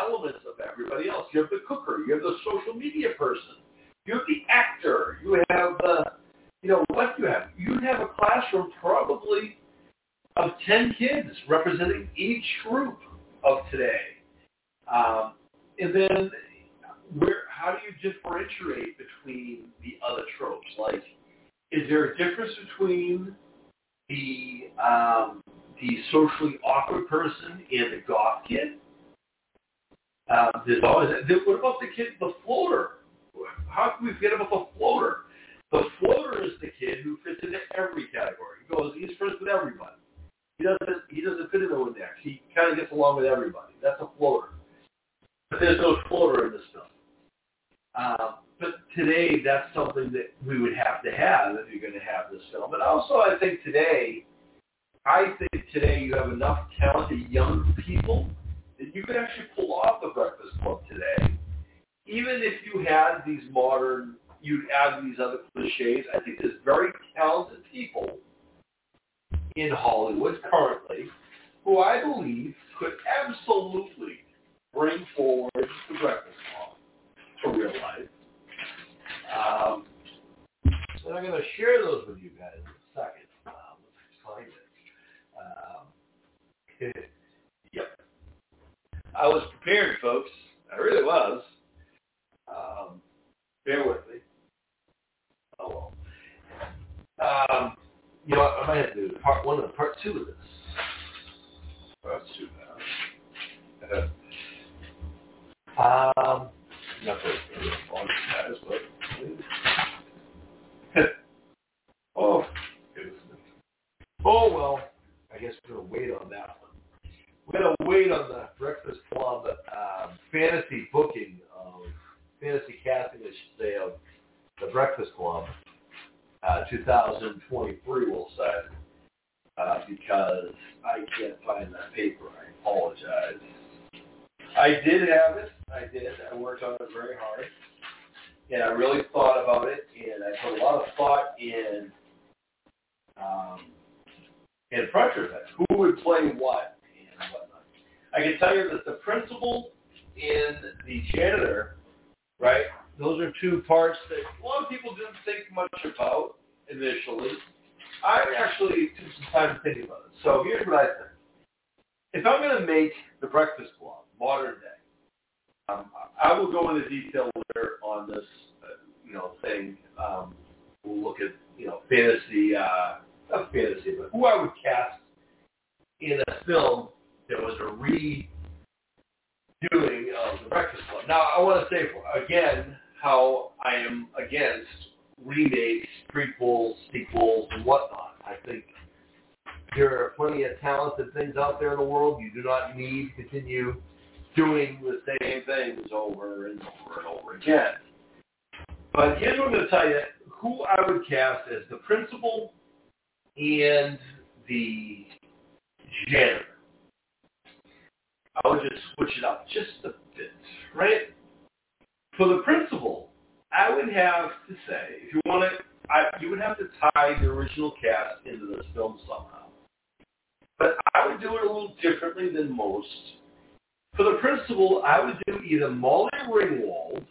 elements of everybody else. You have the cooker. You have the social media person. You have the actor. You have the, you know, what you have? You have a classroom probably of ten kids representing each group of today. Um, and then where, how do you differentiate between the other tropes? Like, is there a difference between the um, the socially awkward person and the goth kid? Uh, there's always, what about the kid, the floater? How can we forget about the floater? The floater is the kid who fits into every category. He goes, he's friends with everybody. He doesn't, he doesn't fit into one next. He kind of gets along with everybody. That's a floater. But there's no floater in this film. Um, but today, that's something that we would have to have if you're going to have this film. But also, I think today, I think today you have enough talented young people that you could actually pull off the Breakfast Club today. Even if you had these modern, you'd add these other cliches, I think there's very talented people in Hollywood currently who I believe could absolutely bring forward the Breakfast Club to real life. Um, and I'm going to share those with you guys in a second. Um, let's find it. Um, yep. I was prepared, folks. I really was. Um, bear with me. Oh, well. Um, you know what? I might have to do part one of the part two of this. Part two now. Um, not very long, guys, but oh, goodness. Oh well. I guess we're gonna wait on that one. We're gonna wait on the Breakfast Club uh, fantasy booking of fantasy casting, I should say, of the Breakfast Club uh, two thousand twenty-three. We'll say uh, because I can't find that paper. I apologize. I did have it. I did. I worked on it very hard. And I really thought about it, and I put a lot of thought in um, in pressure that who would play what and whatnot. I can tell you that the principal and the janitor, right, those are two parts that a lot of people didn't think much about initially. I actually took some time to think about it. So here's what I think. If I'm going to make the Breakfast Club modern day, um, I will go into detail later on this, uh, you know, thing. Um, we'll look at, you know, fantasy, uh, not fantasy, but who I would cast in a film that was a redoing of the Breakfast Club. Now, I want to say again how I am against remakes, prequels, sequels, and whatnot. I think there are plenty of talented things out there in the world. You do not need to continue doing the same things over and over and over again. But here's what I'm going to tell you, who I would cast as the principal and the janitor. I would just switch it up just a bit, right? For the principal, I would have to say, if you want to, I, you would have to tie the original cast into this film somehow. But I would do it a little differently than most. For the principal, I would do either Molly Ringwald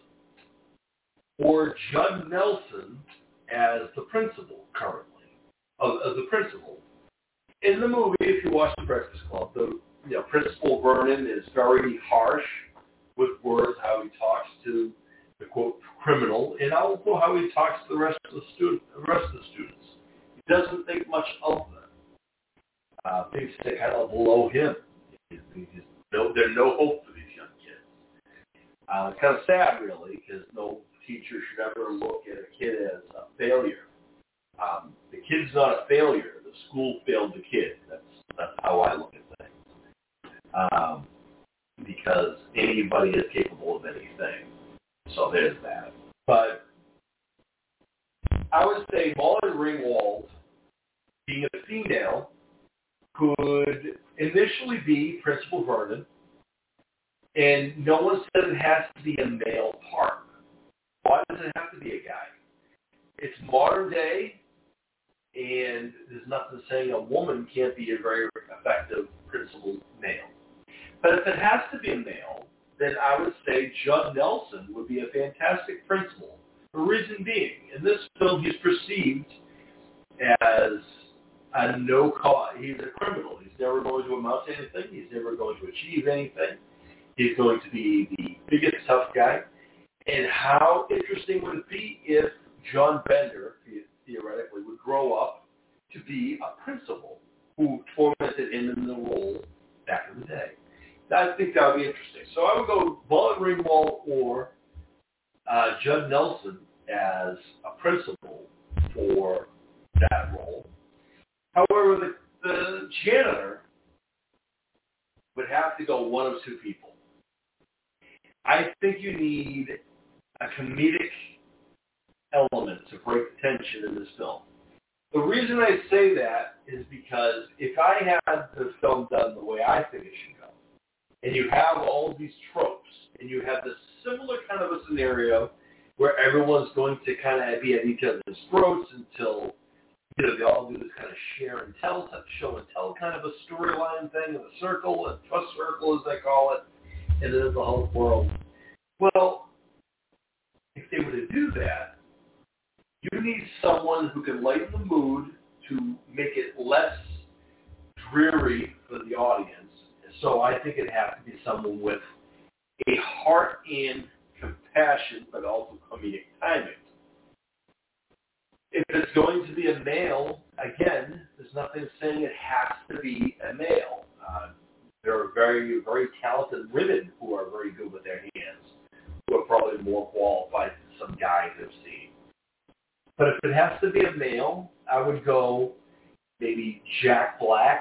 or Judd Nelson as the principal currently, of, of the principal. In the movie, if you watch The Breakfast Club, the you know, Principal Vernon is very harsh with words, how he talks to the, quote, criminal, and also how he talks to the rest of the, student, the, rest of the students. He doesn't think much of them. Uh, things stay kind of below him. He, he just, no, there's no hope for these young kids. Uh, it's kind of sad, really, because no teacher should ever look at a kid as a failure. Um, the kid's not a failure. The school failed the kid. That's, that's how I look at things. Um, because anybody is capable of anything. So there's that. But I would say Molly Ringwald, being a female, could initially be Principal Vernon, and no one says it has to be a male part. Why does it have to be a guy? It's modern day, and there's nothing saying a woman can't be a very effective principal male. But if it has to be a male, then I would say Judd Nelson would be a fantastic principal. The reason being, in this film, he's perceived as a no-cause. He's a criminal. He's never going to amount to anything. He's never going to achieve anything. He's going to be the biggest tough guy. And how interesting would it be if John Bender, theoretically, would grow up to be a principal who tormented him in the role back in the day? I think that would be interesting. So I would go Vaughn Ringwald or uh, Judd Nelson as a principal for that role. However, the, the janitor would have to go one of two people. I think you need a comedic element to break the tension in this film. The reason I say that is because if I had the film done the way I think it should go, and you have all of these tropes, and you have this similar kind of a scenario where everyone's going to kind of be at each other's throats until, you know, they all do this kind of share and tell, show and tell kind of a storyline thing, in a circle, a trust circle as they call it, and then there's the whole world. Well, if they were to do that, you need someone who can lighten the mood to make it less dreary for the audience. So I think it has to be someone with a heart and compassion, but also comedic timing. If it's going to be a male, again, there's nothing saying it has to be a male. Uh, there are very, very talented women who are very good with their hands, who are probably more qualified than some guys I've seen. But if it has to be a male, I would go maybe Jack Black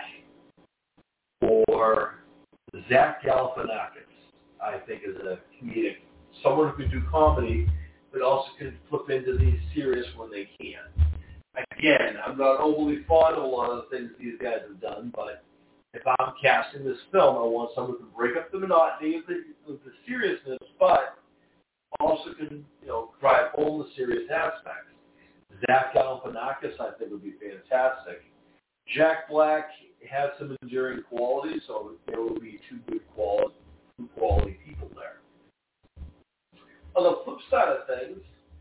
or Zach Galifianakis, I think, is a comedic, someone who can do comedy, but also can flip into the serious when they can. Again, I'm not overly fond of a lot of the things these guys have done, but if I'm casting this film, I want someone who can break up the monotony of the, of the seriousness, but also can, you know, drive home the serious aspects. Zach Galifianakis, I think, would be fantastic. Jack Black has some enduring qualities, so there will be two good quality, two quality people there. On the flip side of things,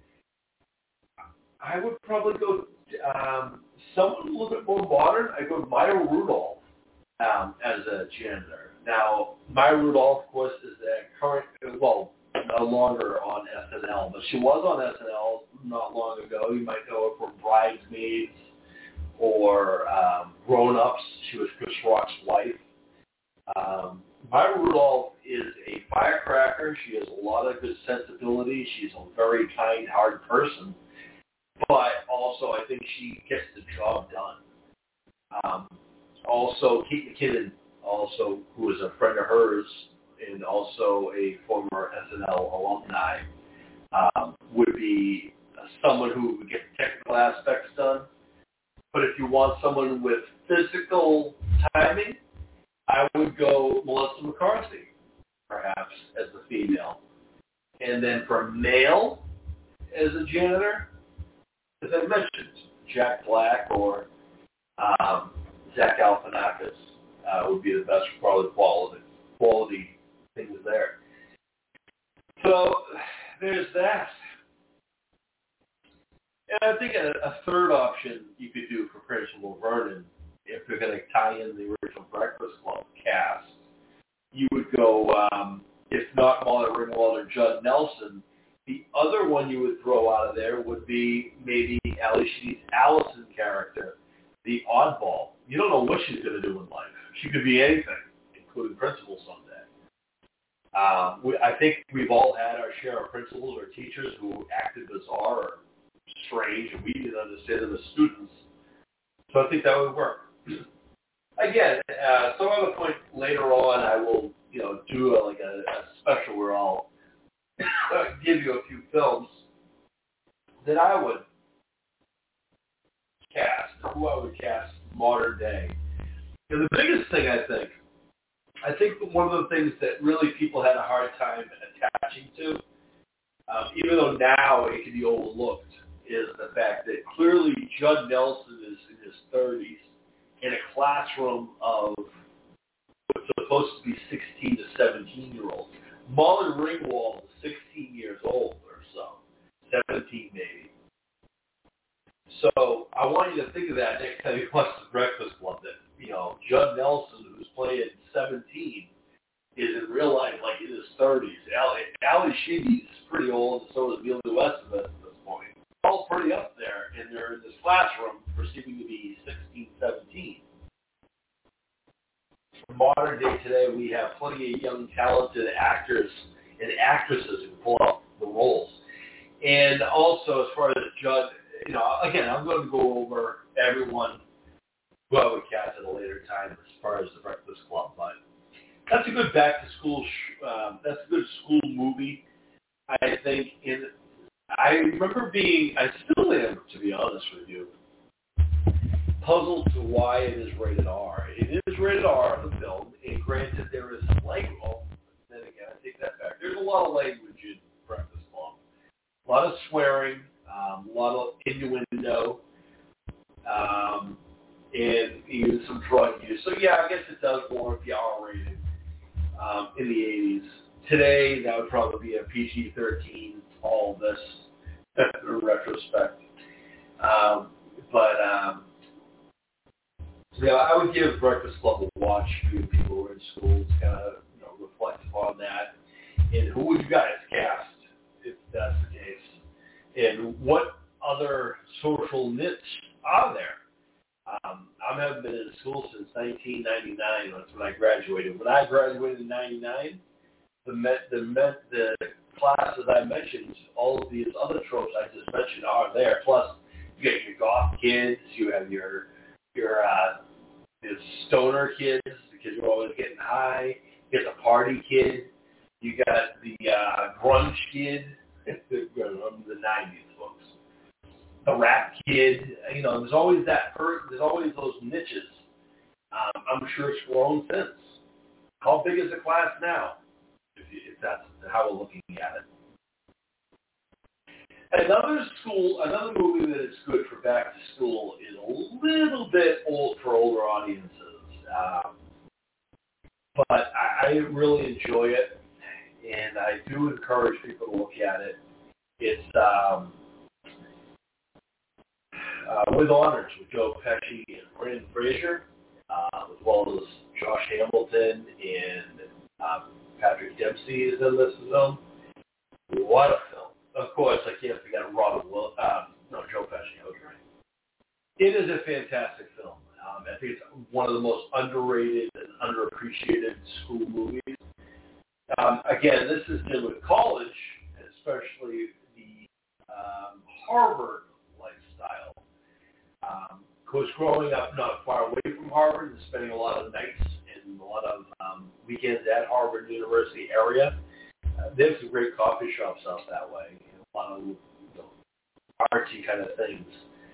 I would probably go um, someone a little bit more modern. I go Maya Rudolph um, as a janitor. Now, Maya Rudolph, of course, is a current, well, no longer on S N L, but she was on S N L not long ago. You might know her from Bridesmaids or um, Grown Ups. She was Chris Rock's wife. Um, Maya Rudolph is a firecracker. She has a lot of good sensibility. She's a very kind, hard person. But also, I think she gets the job done. Um, also, Kate McKinnon, also, who is a friend of hers, and also a former S N L alumni, um, would be someone who would get technical aspects done. But if you want someone with physical timing, I would go Melissa McCarthy, perhaps, as the female. And then for male, as a janitor, as I mentioned, Jack Black or um, Zach Galifianakis uh, would be the best probably quality, quality things there. So there's that. And I think a, a third option you could do for Principal Vernon, if you're going to tie in the original Breakfast Club cast, you would go, um, if not Molly Ringwald or Judd Nelson, the other one you would throw out of there would be maybe Ali Sheedy's Allison character, the oddball. You don't know what she's going to do in life. She could be anything, including principal someday. Um, we, I think we've all had our share of principals or teachers who acted bizarre or strange, and we didn't understand them as students. So I think that would work. Again, uh, some other point later on, I will, you know, do a, like a, a special where I'll give you a few films that I would cast, who I would cast modern day. And the biggest thing, I think, I think one of the things that really people had a hard time attaching to, um, even though now it can be overlooked, is the fact that clearly Judd Nelson is in his thirties in a classroom of what's supposed to be sixteen to seventeen-year-olds. Molly Ringwald is sixteen years old or so, seventeen maybe. So I want you to think of that next time you watch The Breakfast Club, that, you know, Judd Nelson, who's playing seventeen, is in real life like in his thirties. Ali, Ali Sheedy's pretty old, and so is Neil Westman at this point. All pretty up there, and they're in this classroom perceiving to be sixteen, seventeen. In modern day today, we have plenty of young, talented actors and actresses who pull off the roles. And also, as far as Judd, you know, again, I'm going to go over everyone who I would cast at a later time as far as The Breakfast Club, but that's a good back-to-school, sh- um, that's a good school movie, I think. In, I remember being, I still am, to be honest with you, puzzled to why it is rated R. It is rated R, the film, and granted there is some language. Well, then again, I take that back. There's a lot of language in Breakfast Club. A lot of swearing, um, a lot of innuendo, um, and even some drug use. So yeah, I guess it does warrant the R rating um, in the eighties. Today, that would probably be a P G thirteen, all of this, in retrospect. Um, but, um, so yeah, I would give Breakfast Club a watch for people who are in school to kind of, you know, reflect upon that. And who would you guys cast if that's the case? And what other social niche are there? Um, I haven't been in school since nineteen ninety-nine. That's when I graduated. When I graduated in ninety-nine, the met, the met, the classes I mentioned, all of these other tropes I just mentioned are there. Plus, you get your goth kids. You have your your uh, your stoner kids, the kids who are always getting high. You get the party kid. You got the uh, grunge kid. From the nineties, folks. The rap kid, you know, there's always that person, there's always those niches. Um, I'm sure it's grown since. How big is the class now, if, you, if that's how we're looking at it? Another school, another movie that is good for back to school is a little bit old for older audiences. Um, but I, I really enjoy it, and I do encourage people to look at it. It's um, uh, With Honors with Joe Pesci and Brendan Fraser, uh, as well as Josh Hamilton and um, Patrick Dempsey is in this film. What a film! Of course, I can't forget Robin Will. Um, no, Joe Pesci. I was right. It is a fantastic film. Um, I think it's one of the most underrated and underappreciated school movies. Um, again, this is dealing with college, especially the um, Harvard lifestyle. Um, of course, growing up not far away from Harvard and spending a lot of nights and a lot of um, weekends at Harvard University area, uh, there's some great coffee shops out that way. You know, a lot of, you know, artsy kind of things.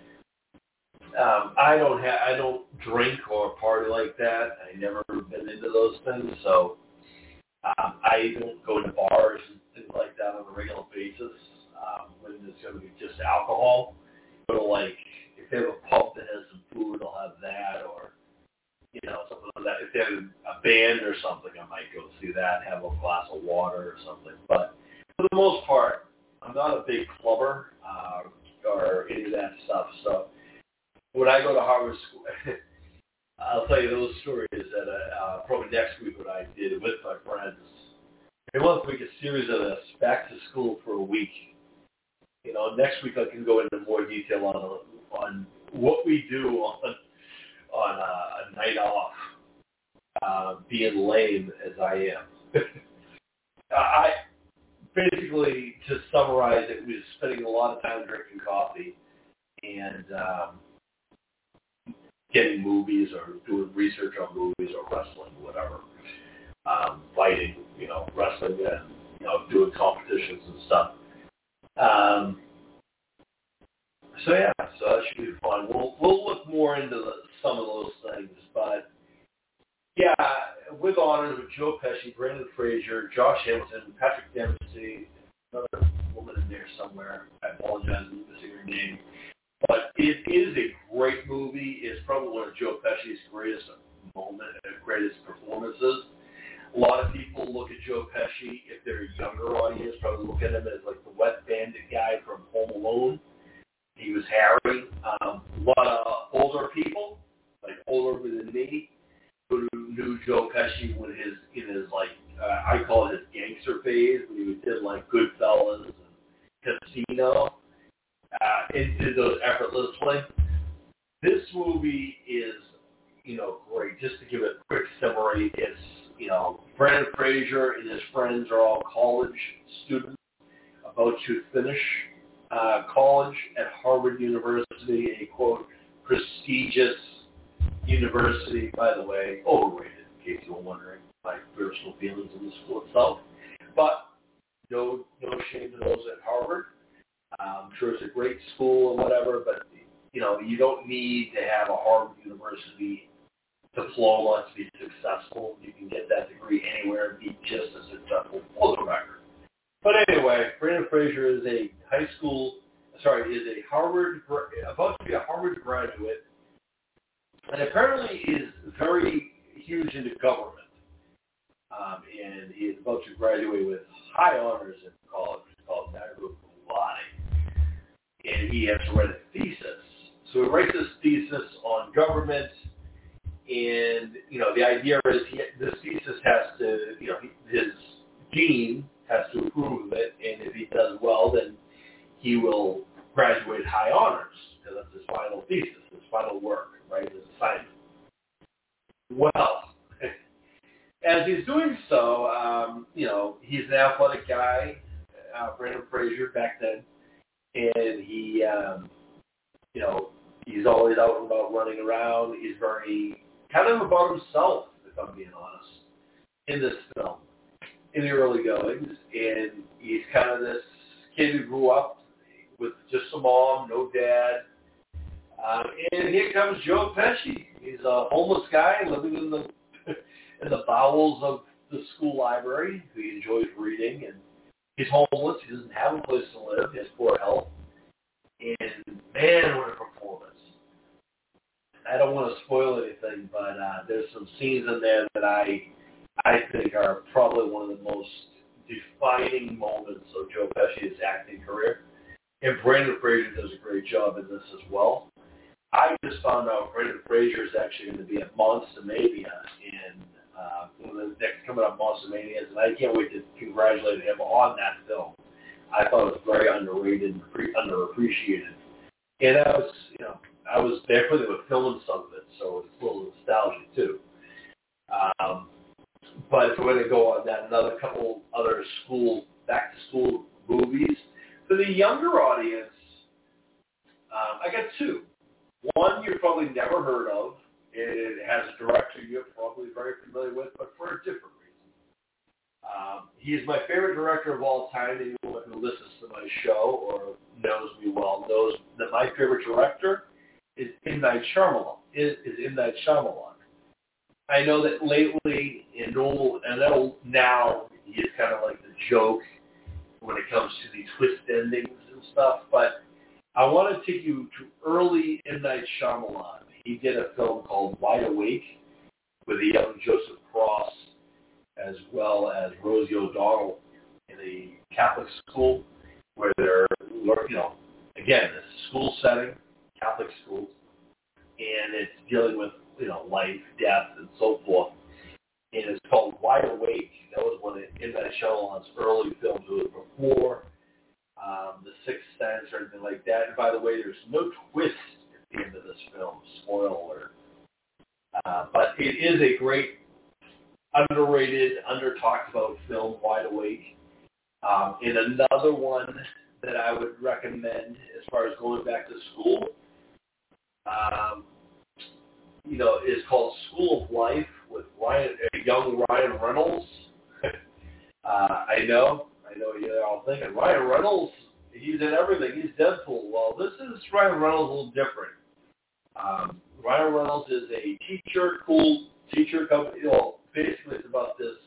Um, I don't ha- I don't drink or party like that. I never been into those things, so um, I don't go to bars and things like that on a regular basis. Um, when there's going to be just alcohol, but like if they have a pub that has some food, I'll have that, or you know something like that. If they have a band or something, I might go see that, have a glass of water or something. But for the most part, I'm not a big clubber uh, or any of that stuff. So when I go to Harvard School, I'll tell you those stories that uh, uh, probably next week what I did with my friends. Maybe once we make a series of this back to school for a week. You know, next week I can go into more detail on on what we do on on a, a night off, uh, being lame as I am. I basically, to summarize it, was spending a lot of time drinking coffee and um, getting movies or doing research on movies or wrestling, whatever, um, fighting, you know, wrestling, and you know, doing competitions and stuff. Um, so yeah, so that should be fun. We'll we'll look more into the, some of those things, but yeah, With Honors with Joe Pesci, Brendan Fraser, Josh Hamilton, Patrick Dempsey, another woman in there somewhere. I apologize for missing her name, but it is a great movie. It's probably one of Joe Pesci's greatest moment, greatest performances. A lot of people look at Joe Pesci, if they're a younger audience, probably look at him as like the wet bandit guy from Home Alone. He was Harry. Um, a lot of older people, like older than me, who knew Joe Pesci when his in his like uh, I call it his gangster phase, when he did like Goodfellas and Casino, uh, and did those effortlessly. This movie is, you know, great. Just to give it a quick summary, it's, you know, Brendan Fraser and his friends are all college students about to finish uh, college at Harvard University, a, quote, prestigious university, by the way, overrated, in case you were wondering my personal feelings on the school itself. But no no shame to those at Harvard. I'm sure it's a great school or whatever, but, you know, you don't need to have a Harvard University diploma to be successful. You can get that degree anywhere and be just as successful, for the record. But anyway, Brendan Fraser is a high school, sorry, is a Harvard, about to be a Harvard graduate, and apparently is very huge into government. Um, and he is about to graduate with high honors in college. It's called Magna Cum Laude. And he has to write a thesis. So he writes this thesis on government, and, you know, the idea is he, this thesis has to, you know, his dean has to approve of it, and if he does well, then he will graduate high honors, because that's his final thesis, his final work, right, his assignment. Well, as he's doing so, um, you know, he's an athletic guy, uh, Brendan Fraser back then, and he, um, you know, he's always out and about running around. He's very kind of about himself, if I'm being honest, in this film, in the early goings. And he's kind of this kid who grew up with just a mom, no dad. Um, and here comes Joe Pesci. He's a homeless guy living in the in the bowels of the school library. He enjoys reading, and he's homeless. He doesn't have a place to live. He has poor health. And man, what a performance! I don't want to spoil anything, but uh, there's some scenes in there that I I think are probably one of the most defining moments of Joe Pesci's acting career. And Brendan Fraser does a great job in this as well. I just found out Brendan Fraser is actually going to be at Monstermania in uh, one of the next coming up Monstermanias, and I can't wait to congratulate him on that film. I thought it was very underrated and pre- underappreciated. And I was, you know, I was there when they were filming some of it, so it's a little nostalgic too. Um, but if we're going to go on that, another couple other school, back-to-school movies. For the younger audience, um, I got two. One you've probably never heard of. It has a director you're probably very familiar with, but for a different reason. Um, he is my favorite director of all time. Anyone who listens to my show or knows me well knows that my favorite director is M. Night Shyamalan. Is, is M. Night Shyamalan. I know that lately, in normal, and now he is kind of like the joke when it comes to these twist endings and stuff, but I want to take you to early M. Night Shyamalan. He did a film called Wide Awake with a young Joseph Cross, as well as Rosie O'Donnell, in a Catholic school where they're, you know, again, it's a school setting, Catholic schools, and it's dealing with, you know, life, death, and so forth. And it's called Wide Awake. That was one of M. Night Shyamalan's early films. It was before um, The Sixth Sense or anything like that. And by the way, there's no twist at the end of this film. Spoiler alert. Uh, but it is a great, underrated, under-talked about film, Wide Awake. Um, and another one that I would recommend as far as going back to school, um, you know, is called School of Life with Ryan, uh, young Ryan Reynolds. uh, I know, I know you're all thinking, Ryan Reynolds, he's in everything. He's Deadpool. Well, this is Ryan Reynolds a little different. Um, Ryan Reynolds is a teacher, cool teacher company. Well, basically it's about this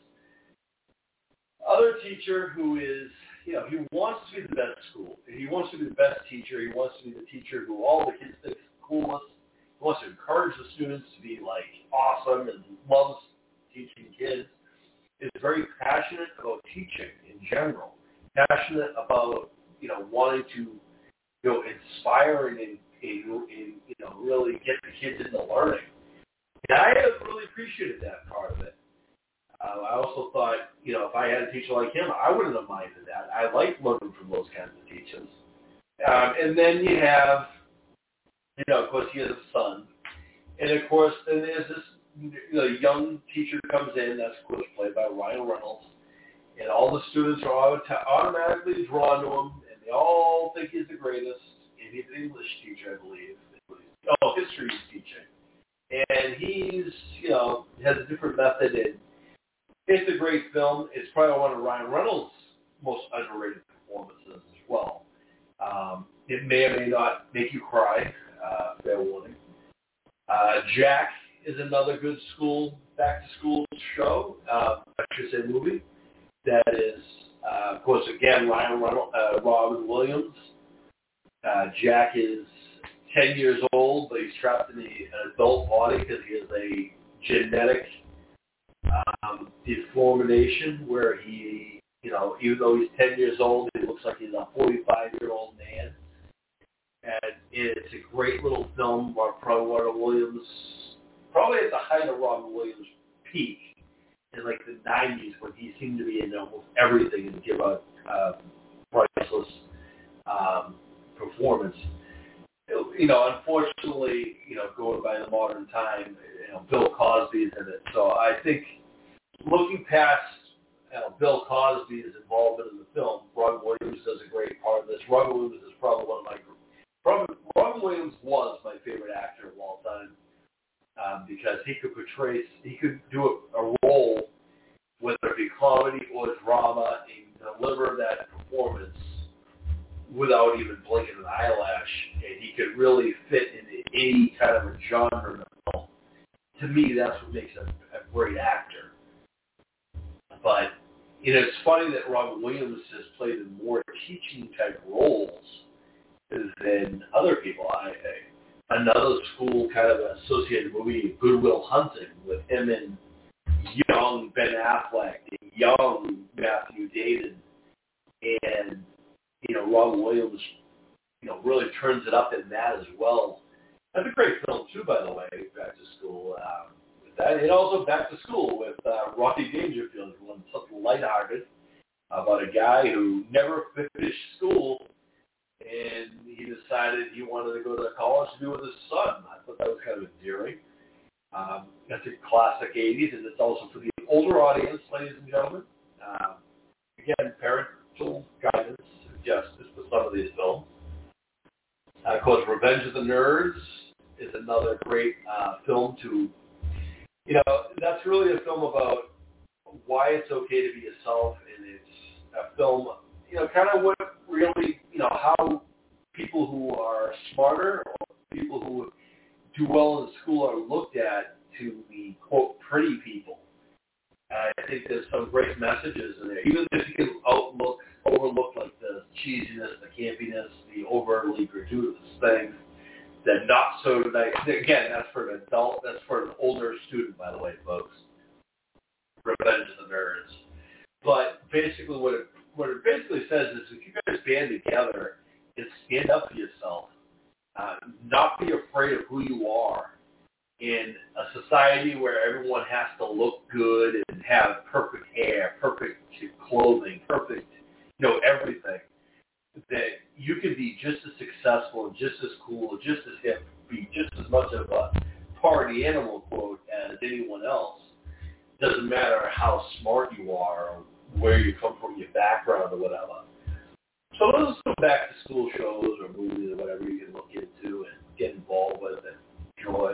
other teacher who is, you know, he wants to be the best school. He wants to be the best teacher. He wants to be the teacher who all the kids think is coolest. He wants to encourage the students to be, like, awesome and loves teaching kids. is very passionate about teaching in general, passionate about, you know, wanting to, you know, inspire and, and, and you know, really get the kids into learning. And I have really appreciated that part of it. Uh, I also thought, you know, if I had a teacher like him, I wouldn't have minded that. I like learning from those kinds of teachers. Um, and then you have, you know, of course, he has a son. And, of course, then there's this, you know, young teacher comes in, that's, of course, played by Ryan Reynolds. And all the students are auto- automatically drawn to him, and they all think he's the greatest. And he's an English teacher, I believe. Oh, history teaching. And he's, you know, has a different method. And it's a great film. It's probably one of Ryan Reynolds' most underrated performances as well. Um, it may or may not make you cry, uh, fair warning. Uh, Jack is another good school, back-to-school show, uh, I should say movie. That is, uh, of course, again, Ryan Reynolds, uh, Robin Williams. Uh, Jack is ten years old, but he's trapped in the, an adult body because he has a genetic um, deformation where he, you know, even though he's ten years old, he looks like he's a forty-five-year-old man. And it's a great little film by probably Robin Williams, probably at the height of Robin Williams' peak in like the nineties when he seemed to be in almost everything and give a uh, priceless um, performance. You know, unfortunately, you know, going by the modern time, you know, Bill Cosby is in it. So I think looking past, you know, Bill Cosby's involvement in the film, Robin Williams does a great part of this. Robin Williams is probably one of my, probably, Robin Williams was my favorite actor of all time um, because he could portray, he could do a, a role, whether it be comedy or drama, and deliver that performance without even blinking an eyelash, and he could really fit into any kind of a genre in the film. To me, that's what makes a, a great actor. But, you know, it's funny that Robin Williams has played in more teaching-type roles than other people. I, I, another school kind of associated movie, Good Will Hunting, with him and young Ben Affleck, and young Matthew Damon, and you know, Robin Williams, you know, really turns it up in that as well. That's a great film, too, by the way, Back to School. Um, with that. And also Back to School with uh, Rodney Dangerfield, who won something lighthearted about a guy who never finished school, and he decided he wanted to go to college to be with his son. I thought that was kind of endearing. Um, that's a classic eighties, and it's also for the older audience, ladies and gentlemen. Um, again, parental guidance. Justice for some of these films. Uh, of course, Revenge of the Nerds is another great uh, film to, you know, that's really a film about why it's okay to be yourself, and it's a film, you know, kind of what really, you know, how people who are smarter or people who do well in school are looked at to be, quote, pretty people. Uh, I think there's some great messages in there, even if you can outlook, overlook like the cheesiness, the campiness, the overtly gratuitous things, the not so nice. Again, that's for an adult. That's for an older student, by the way, folks. Revenge of the Nerds. But basically, what it what it basically says is, if you guys band together and stand up for yourself, uh, not be afraid of who you are. In a society where everyone has to look good and have perfect hair, perfect clothing, perfect, you know, everything, that you can be just as successful and just as cool, just as hip, be just as much of a party animal, quote, as anyone else. Doesn't matter how smart you are or where you come from, your background or whatever. So those are some back-to-school shows or movies or whatever you can look into and get involved with and enjoy.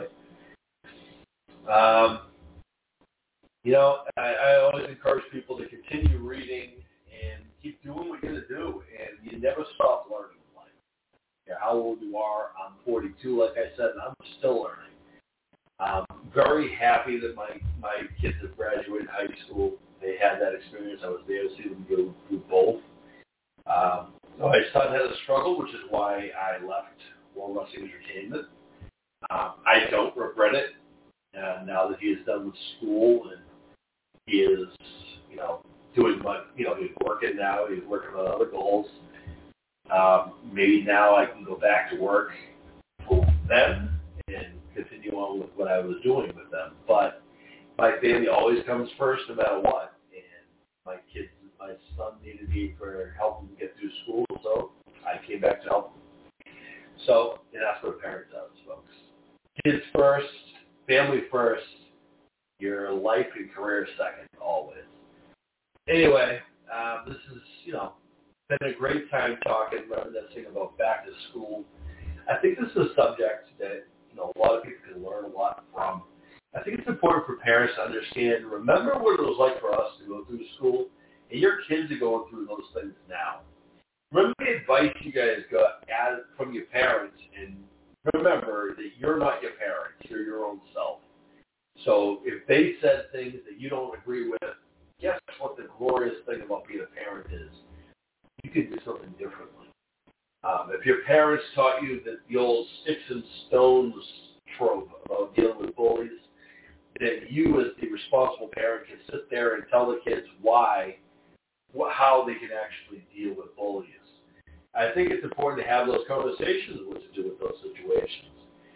Um, you know, I, I always encourage people to continue reading and keep doing what you're going to do, and you never stop learning in life. Yeah, how old you are, I'm forty-two, like I said, and I'm still learning. I'm very happy that my, my kids have graduated high school. They had that experience. I was there to see them go through both. Um, my son had a struggle, which is why I left World Wrestling Entertainment. Um, I don't regret it. Uh, now that he is done with school and he is you know, doing what, you know, he's working now. He's working on other goals. Um, maybe now I can go back to work for them and continue on with what I was doing with them. But my family always comes first no matter what. And my kids, my son needed me for helping him get through school, so I came back to help him. So, and that's what a parent does, folks. Kids first, family first, your life and career second, always. Anyway, um, this is, you know, been a great time talking, reminiscing about back to school. I think this is a subject that, you know, a lot of people can learn a lot from. I think it's important for parents to understand, remember what it was like for us to go through school, and your kids are going through those things now. Remember the advice you guys got added from your parents, and remember that you're not your parents, you're your own self. So if they said things that you don't agree with, guess what the glorious thing about being a parent is? You can do something differently. Um, if your parents taught you that the old sticks and stones trope about dealing with bullies, then you as the responsible parent can sit there and tell the kids why, wh- how they can actually deal with bullies. I think it's important to have those conversations what to do with those situations.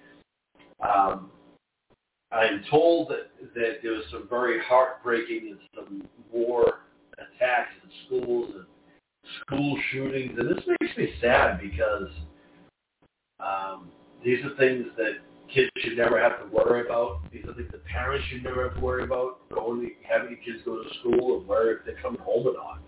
Um, I'm told that, that there was some very heartbreaking and some war attacks in schools and school shootings, and this makes me sad because um, these are things that kids should never have to worry about. These are things that parents should never have to worry about, going, having your kids go to school and worry if they're coming home or not.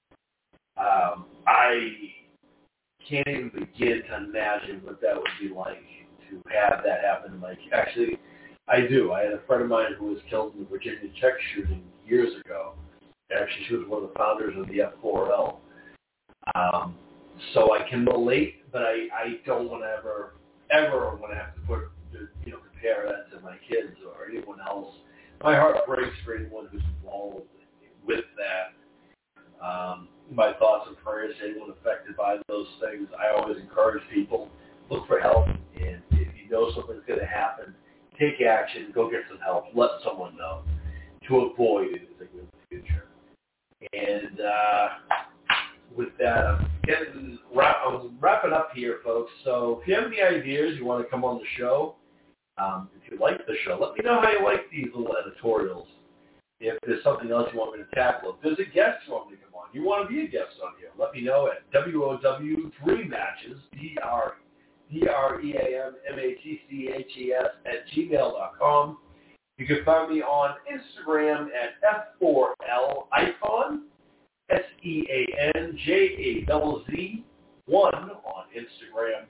Um, I can't even begin to imagine what that would be like to have that happen. Like, actually, I do. I had a friend of mine who was killed in the Virginia Tech shooting years ago. Actually, she was one of the founders of the F four L. Um, so I can relate, but I, I don't want to ever, ever want to have to put, you know, compare that to my kids or anyone else. My heart breaks for anyone who's involved with that. Um, my thoughts and prayers to anyone affected by those things. I always encourage people, look for help, and if you know something's going to happen, take action, go get some help, let someone know to avoid anything in the future. And uh, with that, I'm getting wrap, I'm wrapping up here, folks. So if you have any ideas, you want to come on the show, um, if you like the show, let me know how you like these little editorials. If there's something else you want me to tackle, if there's a guest you want me to come on, you want to be a guest on here, let me know at W O W Dream Matches, D R D R E A M M A T C H E S at gmail dot com. You can find me on Instagram at F four L Icon, S E A N J A Z Z one on Instagram.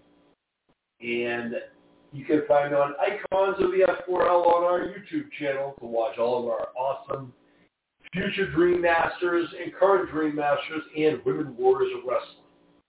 And you can find me on Icons of the F four L on our YouTube channel to watch all of our awesome future Dream Masters and current Dream Masters and Women Warriors of Wrestling.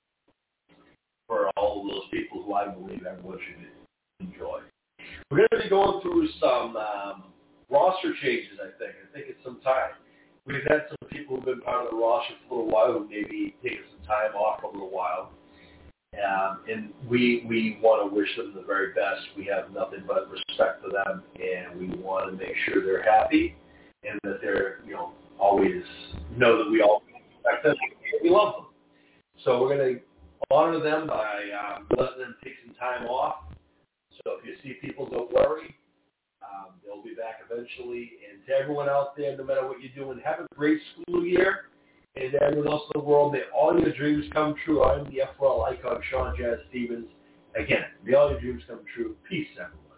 For all of those people who I believe everyone should enjoy. We're going to be going through some um, roster changes, I think. I think it's some time. We've had some people who've been part of the roster for a little while who may be taking some time off for a little while. Um, and we we want to wish them the very best. We have nothing but respect for them, and we want to make sure they're happy and that they're, you know, always know that we all respect them and we love them. So we're going to honor them by um, letting them take some time off. So if you see people, don't worry. Um, they'll be back eventually. And to everyone out there, no matter what you're doing, have a great school year. And to everyone else in the world, may all your dreams come true. I'm the F four L Icon, Sean Jazz Stevens. Again, may all your dreams come true. Peace, everyone.